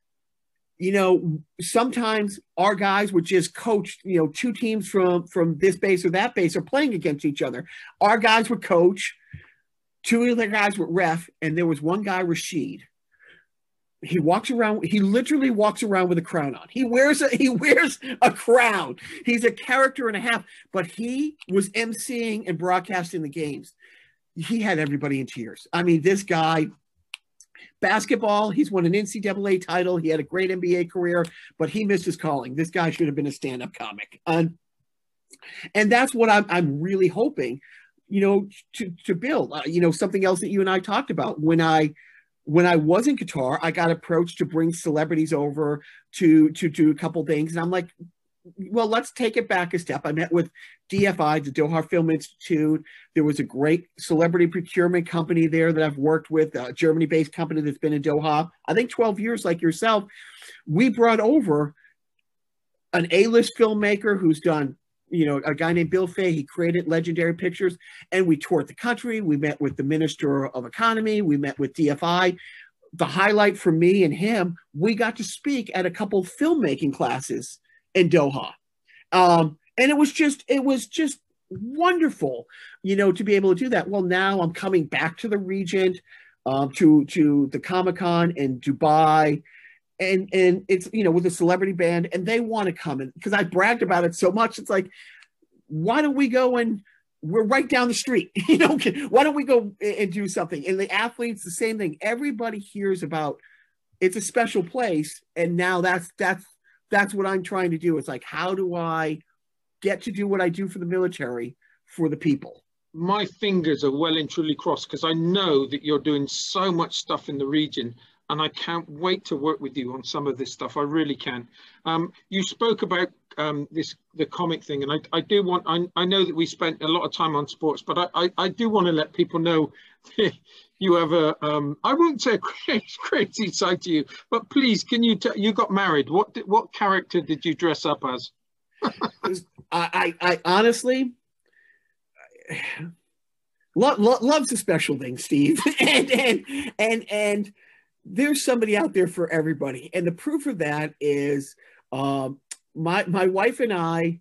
sometimes our guys would just coach, 2 teams from this base or that base are playing against each other. Our guys would coach, 2 of the guys would ref, and there was one guy, Rashid. He literally walks around with a crown on. He wears a crown. He's a character and a half, but he was emceeing and broadcasting the games. He had everybody in tears. I mean, this guy, basketball, he's won an NCAA title. He had a great NBA career, but he missed his calling. This guy should have been a stand-up comic. And that's what I'm really hoping, to build. Something else that you and I talked about. When I was in guitar, I got approached to bring celebrities over to do a couple things. And I'm like, well, let's take it back a step. I met with DFI, the Doha Film Institute. There was a great celebrity procurement company there that I've worked with, a Germany-based company that's been in Doha, I think 12 years, like yourself. We brought over an A-list filmmaker who's done, a guy named Bill Fay. He created Legendary Pictures, and we toured the country. We met with the Minister of Economy. We met with DFI. The highlight for me and him, we got to speak at a couple filmmaking classes in Doha. And it was just wonderful, to be able to do that. Well, now I'm coming back to the Regent, to the Comic-Con in Dubai, and it's, with a celebrity band, and they want to come in because I bragged about it so much. It's like, why don't we go, and we're right down the street, why don't we go and do something? And the athletes, the same thing. Everybody hears about, it's a special place. And now that's what I'm trying to do. It's like, how do I get to do what I do for the military for the people? My fingers are well and truly crossed, because I know that you're doing so much stuff in the region, and I can't wait to work with you on some of this stuff. I really can. You spoke about the comic thing, and I do want, I know that we spent a lot of time on sports, but I do want to let people know you have I won't say a crazy side to you, but please, can you you got married. What character did you dress up as? I honestly, love's a special thing, Steve. and there's somebody out there for everybody. And the proof of that is my wife and I,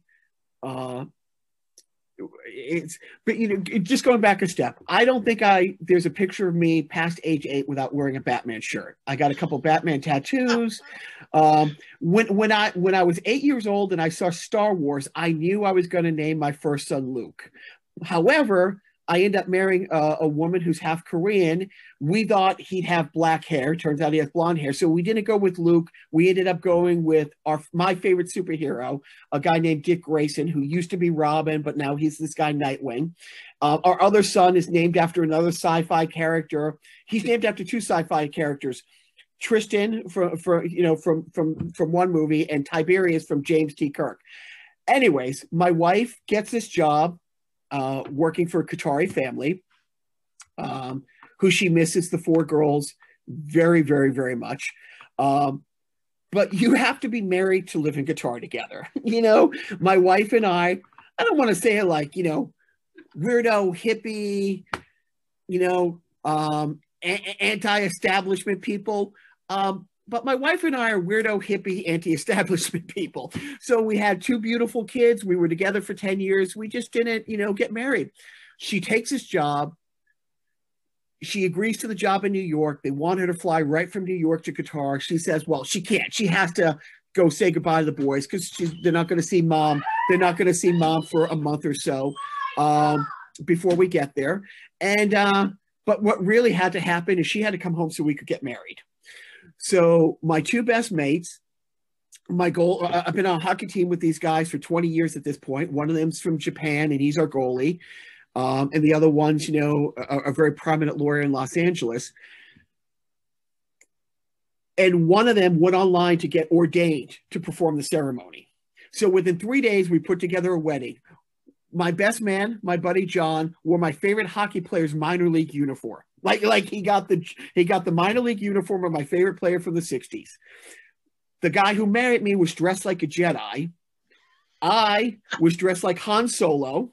but just going back a step, I don't think there's a picture of me past age 8 without wearing a Batman shirt. I got a couple Batman tattoos. When I was 8 years old and I saw Star Wars, I knew I was going to name my first son Luke. However, I ended up marrying a woman who's half Korean. We thought he'd have black hair. Turns out he has blonde hair. So we didn't go with Luke. We ended up going with my favorite superhero, a guy named Dick Grayson, who used to be Robin, but now he's this guy Nightwing. Our other son is named after another sci-fi character. He's named after 2 sci-fi characters, Tristan from one movie, and Tiberius from James T. Kirk. Anyways, my wife gets this job working for a Qatari family, who she misses the 4 girls very, very, very much. But you have to be married to live in Qatar together. My wife and I I don't want to say it like, weirdo, hippie, anti-establishment people. But my wife and I are weirdo, hippie, anti-establishment people. So we had 2 beautiful kids. We were together for 10 years. We just didn't, get married. She takes this job. She agrees to the job in New York. They want her to fly right from New York to Qatar. She says, well, she can't. She has to go say goodbye to the boys because they're not going to see mom. They're not going to see mom for a month or so before we get there. And but what really had to happen is she had to come home so we could get married. So my 2 best mates, my goal, I've been on a hockey team with these guys for 20 years at this point. One of them's from Japan, and he's our goalie. And the other one's, a very prominent lawyer in Los Angeles. And one of them went online to get ordained to perform the ceremony. So within 3 days, we put together a wedding. My best man, my buddy John, wore my favorite hockey player's minor league uniform. Like he got the minor league uniform of my favorite player from the 60s. The guy who married me was dressed like a Jedi. I was dressed like Han Solo.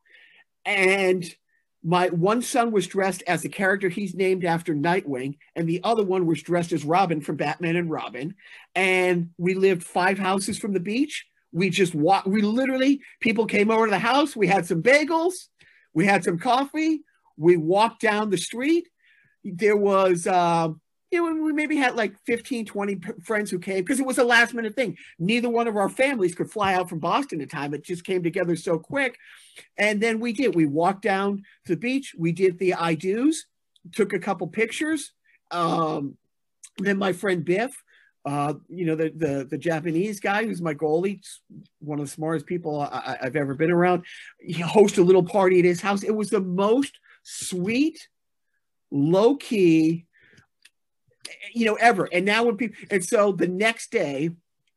And my one son was dressed as the character he's named after, Nightwing, and the other one was dressed as Robin from Batman and Robin. And we lived 5 houses from the beach. We just walked. We literally, people came over to the house. We had some bagels. We had some coffee. We walked down the street. There was, we maybe had like 15, 20 friends who came because it was a last minute thing. Neither one of our families could fly out from Boston in time. It just came together so quick. And then we walked down to the beach. We did the I do's, took a couple pictures. Then my friend Biff, the Japanese guy who's my goalie, one of the smartest people I've ever been around. He hosted a little party at his house. It was the most sweet, low key, ever. And now so the next day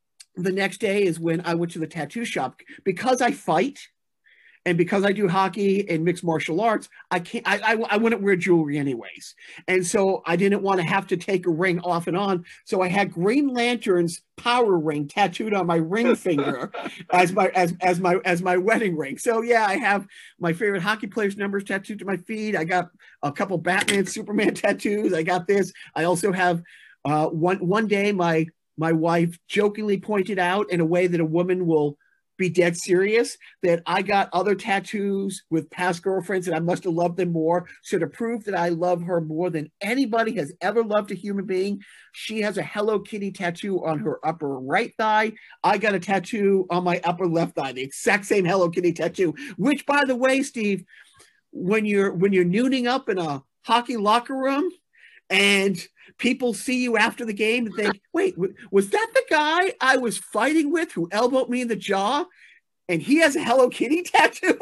is when I went to the tattoo shop because I fight. And because I do hockey and mixed martial arts, I wouldn't wear jewelry anyways. And so I didn't want to have to take a ring off and on. So I had Green Lantern's power ring tattooed on my ring finger as my wedding ring. So yeah, I have my favorite hockey players' numbers tattooed to my feet. I got a couple Batman, Superman tattoos. I got this. I also have one day my wife jokingly pointed out in a way that a woman will be dead serious that I got other tattoos with past girlfriends and I must have loved them more. So to prove that I love her more than anybody has ever loved a human being, she has a Hello Kitty tattoo on her upper right thigh. I got a tattoo on my upper left thigh, the exact same Hello Kitty tattoo, which by the way, Steve, when you're nooning up in a hockey locker room and people see you after the game and think, wait, was that the guy I was fighting with who elbowed me in the jaw? And he has a Hello Kitty tattoo?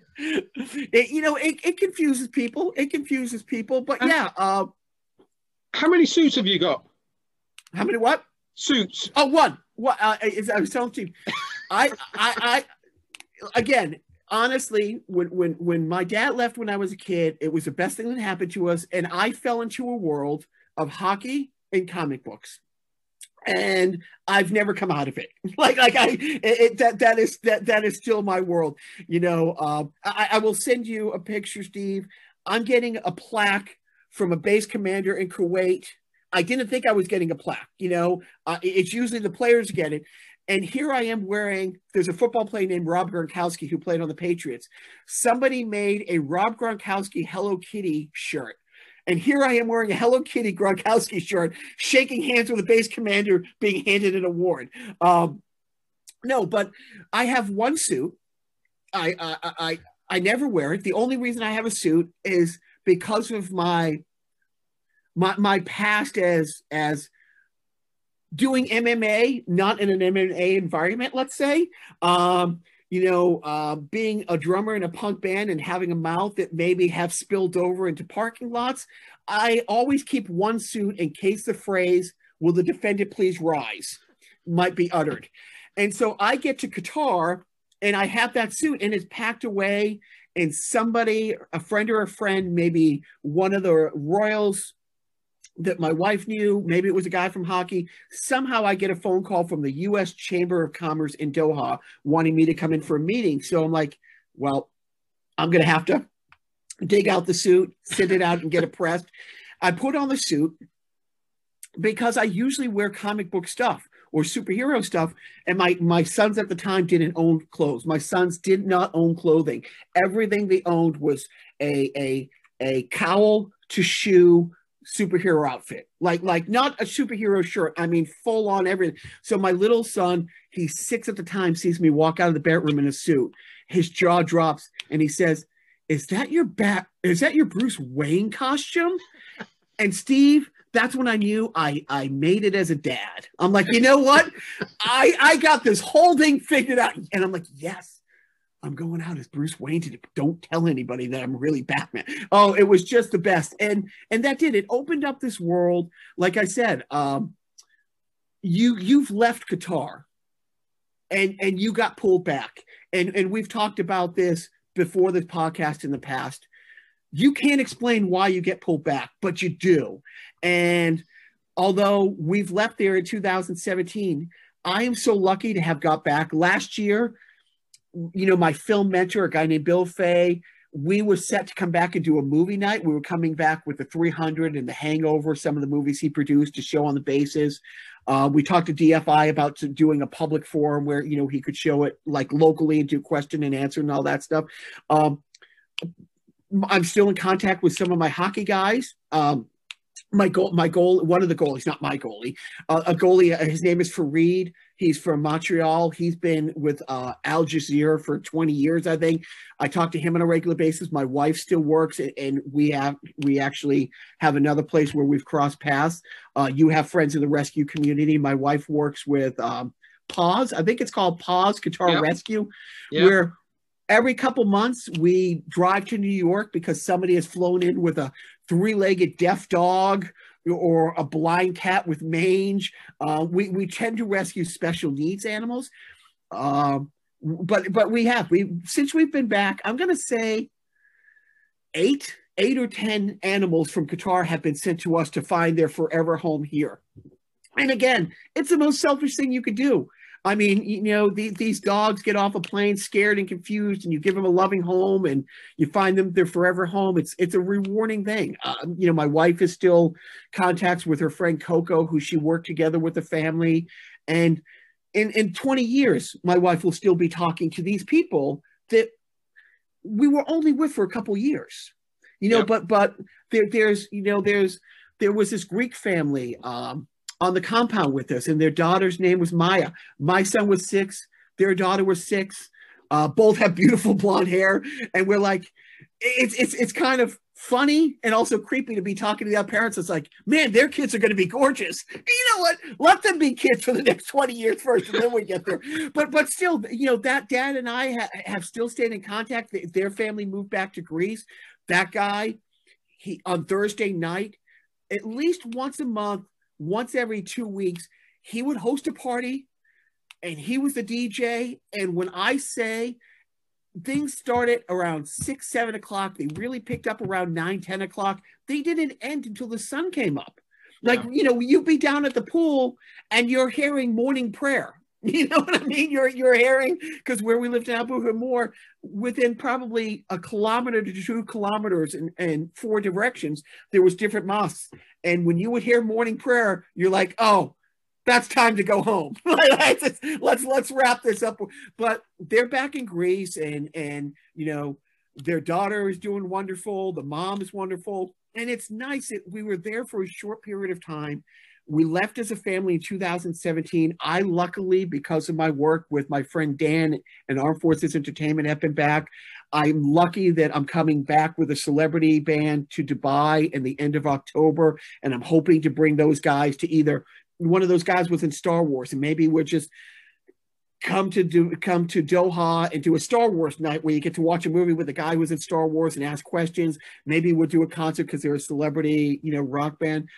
It confuses people. It confuses people. But yeah. How many suits have you got? How many what? Suits. Oh, one. What? I was telling you. I again, honestly, when my dad left when I was a kid, it was the best thing that happened to us. And I fell into a world of hockey and comic books, and I've never come out of it. That is still my world. I will send you a picture, Steve. I'm getting a plaque from a base commander in Kuwait. I didn't think I was getting a plaque. It's usually the players get it. And here I am there's a football player named Rob Gronkowski who played on the Patriots. Somebody made a Rob Gronkowski Hello Kitty shirt. And here I am wearing a Hello Kitty Gronkowski shirt, shaking hands with a base commander being handed an award. No, but I have one suit. I never wear it. The only reason I have a suit is because of my past as doing MMA, not in an MMA environment, let's say. Being a drummer in a punk band and having a mouth that maybe have spilled over into parking lots, I always keep one suit in case the phrase, "Will the defendant please rise?" might be uttered. And so I get to Qatar and I have that suit and it's packed away, and somebody, a friend or a friend, maybe one of the royals that my wife knew. Maybe it was a guy from hockey. Somehow I get a phone call from the U.S. Chamber of Commerce in Doha wanting me to come in for a meeting. So I'm like, well, I'm going to have to dig out the suit, sit it out, and get it pressed. I put on the suit because I usually wear comic book stuff or superhero stuff. And my sons at the time didn't own clothes. My sons did not own clothing. Everything they owned was a cowl to shoe superhero outfit. Like not a superhero shirt. I mean, full on everything. So my little son, he's 6 at the time, sees me walk out of the bedroom in a suit. His jaw drops and he says, is that your Bruce Wayne costume? And Steve, that's when I knew I made it as a dad. I'm like, you know what? I got this whole thing figured out. And I'm like, yes, I'm going out as Bruce Wayne today. Don't tell anybody that I'm really Batman. Oh, it was just the best. And that did. It opened up this world. Like I said, you've left Qatar and you got pulled back. And we've talked about this before the podcast in the past. You can't explain why you get pulled back, but you do. And although we've left there in 2017, I am so lucky to have got back. Last year, my film mentor, a guy named Bill Fay, we were set to come back and do a movie night. We were coming back with the 300 and the Hangover, some of the movies he produced to show on the bases. We talked to DFI about doing a public forum where, he could show it like locally and do question and answer and all that stuff. I'm still in contact with some of my hockey guys. My goal, one of the goalies, not my goalie, a goalie, his name is Fareed. He's from Montreal. He's been with Al Jazeera for 20 years, I think. I talk to him on a regular basis. My wife still works, and we actually have another place where we've crossed paths. You have friends in the rescue community. My wife works with PAWS. I think it's called PAWS, Qatar Rescue, where every couple months we drive to New York because somebody has flown in with a 3-legged deaf dog or a blind cat with mange. We tend to rescue special needs animals. But since we've been back, I'm going to say 8 or 10 animals from Qatar have been sent to us to find their forever home here. And again, it's the most selfish thing you could do. I mean, these dogs get off a plane scared and confused, and you give them a loving home and you find them their forever home. It's a rewarding thing. My wife is still contacts with her friend Coco, who she worked together with the family. And in 20 years, my wife will still be talking to these people that we were only with for a couple years, but there was this Greek family, on the compound with us, and their daughter's name was Maya. My son was 6. Their daughter was 6. Both have beautiful blonde hair, and we're like, it's kind of funny and also creepy to be talking to their parents. It's like, man, their kids are going to be gorgeous. And you know what? Let them be kids for the next 20 years first, and then we get there. But still, that dad and I have still stayed in contact. Their family moved back to Greece. That guy, on Thursday night, at least once a month, once every 2 weeks, he would host a party, and he was the DJ. And when I say things started around 6, 7 o'clock, they really picked up around 9, 10 o'clock. They didn't end until the sun came up. Like, you'd be down at the pool and you're hearing morning prayer. You know what I mean? You're hearing, because where we lived in Abu Hamur, within probably 1 kilometer to 2 kilometers and 4 directions, there was different mosques. And when you would hear morning prayer, you're like, oh, that's time to go home. Let's wrap this up. But they're back in Greece, and their daughter is doing wonderful. The mom is wonderful. And it's nice that we were there for a short period of time. We left as a family in 2017. I luckily, because of my work with my friend Dan and Armed Forces Entertainment, have been back. I'm lucky that I'm coming back with a celebrity band to Dubai in the end of October, and I'm hoping to bring those guys to either one of those guys was in Star Wars, and maybe we'll just come to Doha and do a Star Wars night where you get to watch a movie with a guy who was in Star Wars and ask questions. Maybe we'll do a concert because they're a celebrity, rock band.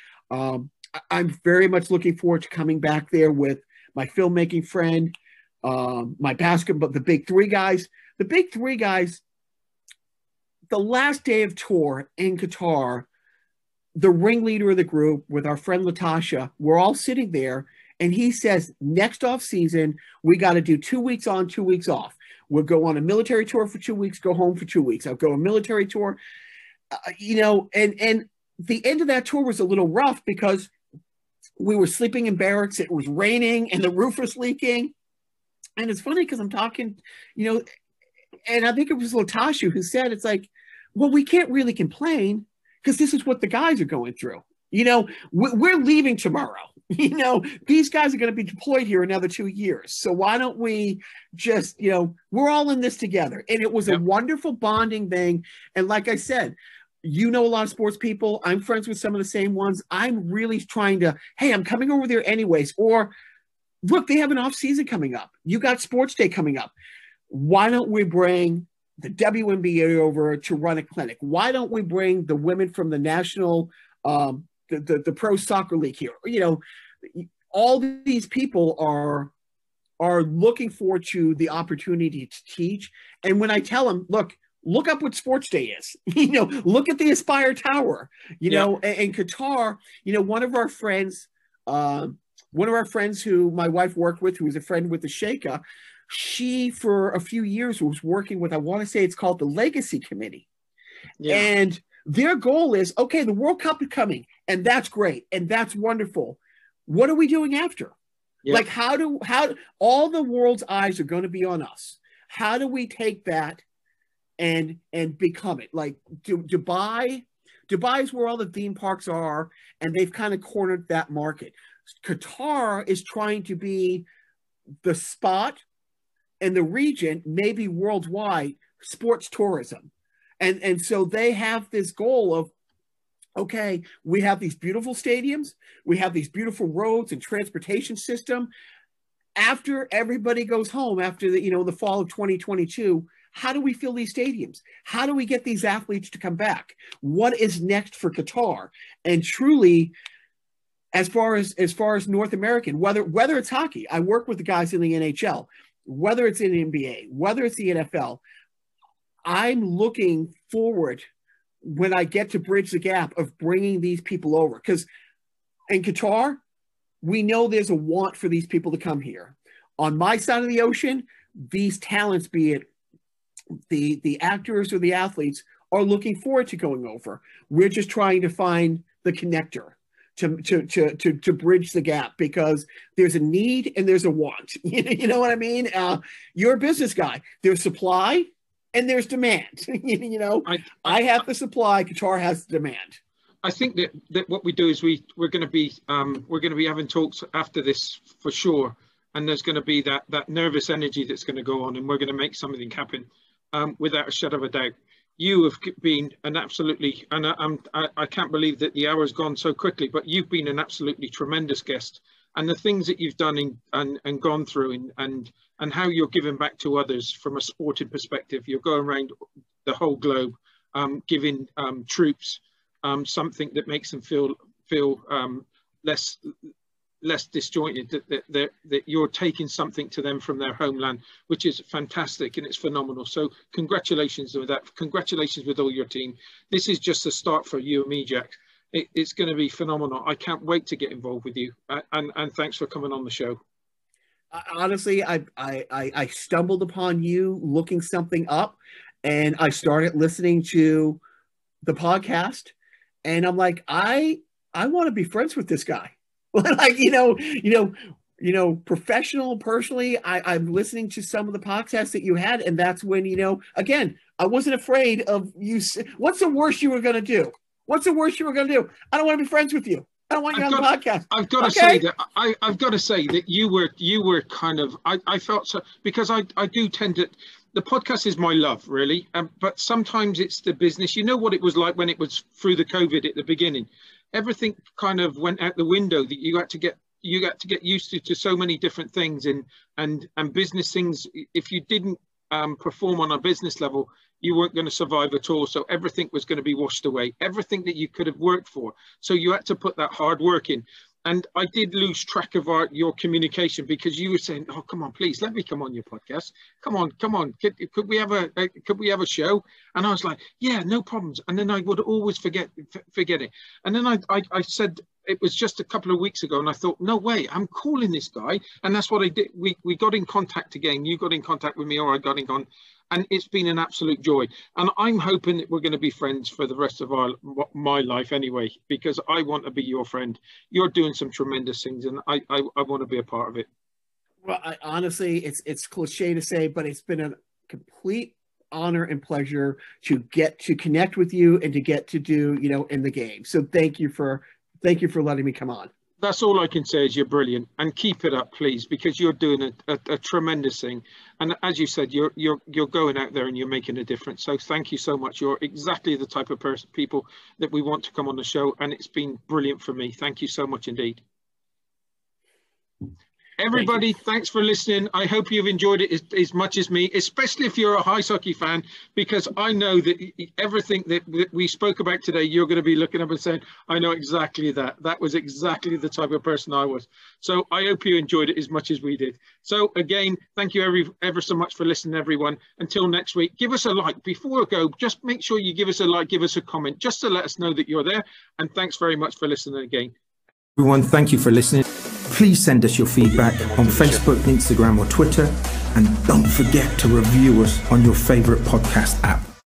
I'm very much looking forward to coming back there with my filmmaking friend, my basketball, the big three guys. The big three guys, the last day of tour in Qatar, the ringleader of the group with our friend Latasha, we're all sitting there, and he says, next off season, we got to do 2 weeks on, 2 weeks off. We'll go on a military tour for 2 weeks, go home for 2 weeks. I'll go on a military tour, and the end of that tour was a little rough because we were sleeping in barracks. It was raining and the roof was leaking. And it's funny because I'm talking, and I think it was Latasha who said, it's like, well, we can't really complain because this is what the guys are going through. We're leaving tomorrow. These guys are going to be deployed here another 2 years. So why don't we just, we're all in this together. And it was a wonderful bonding thing. And like I said, a lot of sports people. I'm friends with some of the same ones. I'm really trying to, hey, I'm coming over there anyways. Or look, they have an off season coming up. You got sports day coming up. Why don't we bring the WNBA over to run a clinic? Why don't we bring the women from the national, the pro soccer league here? All these people are looking forward to the opportunity to teach. And when I tell them, look up what Sports Day is, look at the Aspire Tower, and Qatar, one of our friends who my wife worked with, who was a friend with the Sheikha, she, for a few years, was working with, I want to say it's called the Legacy Committee. Yeah. And their goal is, okay, the World Cup is coming, and that's great, and that's wonderful. What are we doing after? Yeah. Like, how all the world's eyes are going to be on us. How do we take that and become it? Like, Dubai is where all the theme parks are, and they've kind of cornered that market. Qatar is trying to be the spot in the region, maybe worldwide, sports tourism. And so they have this goal of, okay, we have these beautiful stadiums, we have these beautiful roads and transportation system. After everybody goes home, after the fall of 2022, how do we fill these stadiums? How do we get these athletes to come back? What is next for Qatar? And truly, as far as North American, whether it's hockey, I work with the guys in the NHL, whether it's in the NBA, whether it's the NFL, I'm looking forward when I get to bridge the gap of bringing these people over. Because in Qatar, we know there's a want for these people to come here. On my side of the ocean, these talents, be it the actors or the athletes, are looking forward to going over. We're just trying to find the connector to bridge the gap, because there's a need and there's a want. You know what I mean? You're a business guy. There's supply and there's demand. I have the supply. Qatar has the demand. I think that what we do is we're going to be having talks after this for sure, and there's going to be that nervous energy that's going to go on, and we're going to make something happen without a shadow of a doubt. You have been an absolutely, and I can't believe that the hour's gone so quickly, but you've been an absolutely tremendous guest, and the things that you've done and gone through, and how you're giving back to others from a sporting perspective. You're going around the whole globe, giving troops something that makes them feel less disjointed, that you're taking something to them from their homeland, which is fantastic, and it's phenomenal. So congratulations with that. Congratulations with all your team. This is just a start for you and me, Jack. It's going to be phenomenal. I can't wait to get involved with you, and thanks for coming on the show. Honestly, I stumbled upon you looking something up, and I started listening to the podcast, and I'm like, I want to be friends with this guy. Like, professional, personally, I'm listening to some of the podcasts that you had, and that's when, again, I wasn't afraid of you. What's the worst you were going to do? What's the worst you were going to do? I don't want to be friends with you. I don't want you on the podcast. I've got to say that I've got to say that you were kind of, I felt so, because I do tend to, the podcast is my love, really, but sometimes it's the business. You know what it was like when it was through the COVID at the beginning. Everything kind of went out the window, that you got to get used to so many different things and business things. If you didn't perform on a business level, you weren't going to survive at all. So everything was going to be washed away, everything that you could have worked for. So you had to put that hard work in. And I did lose track of your communication because you were saying, "Oh, come on, please let me come on your podcast. Come on. Could we have a show?" And I was like, "Yeah, no problems." And then I would always forget it. And then I said, it was just a couple of weeks ago, and I thought, no way, I'm calling this guy. And that's what I did. We got in contact again. You got in contact with me, or I got in contact. And it's been an absolute joy. And I'm hoping that we're going to be friends for the rest of my life anyway, because I want to be your friend. You're doing some tremendous things, and I want to be a part of it. Well, honestly, it's cliche to say, but it's been a complete honor and pleasure to get to connect with you and to get to do, in the game. So thank you for letting me come on. That's all I can say is you're brilliant, and keep it up, please, because you're doing a tremendous thing. And as you said, you're going out there and you're making a difference. So thank you so much. You're exactly the type of people that we want to come on the show, and it's been brilliant for me. Thank you so much indeed. Everybody, thanks for listening. I hope you've enjoyed it as much as me, especially if you're a ice hockey fan, because I know that everything that we spoke about today, you're going to be looking up and saying, I know exactly that. That was exactly the type of person I was. So I hope you enjoyed it as much as we did. So again, thank you ever so much for listening, everyone. Until next week, give us a like. Before I go, just make sure you give us a like, give us a comment, just to let us know that you're there. And thanks very much for listening again. Everyone, thank you for listening. Please send us your feedback on Facebook, Instagram or Twitter. And don't forget to review us on your favorite podcast app.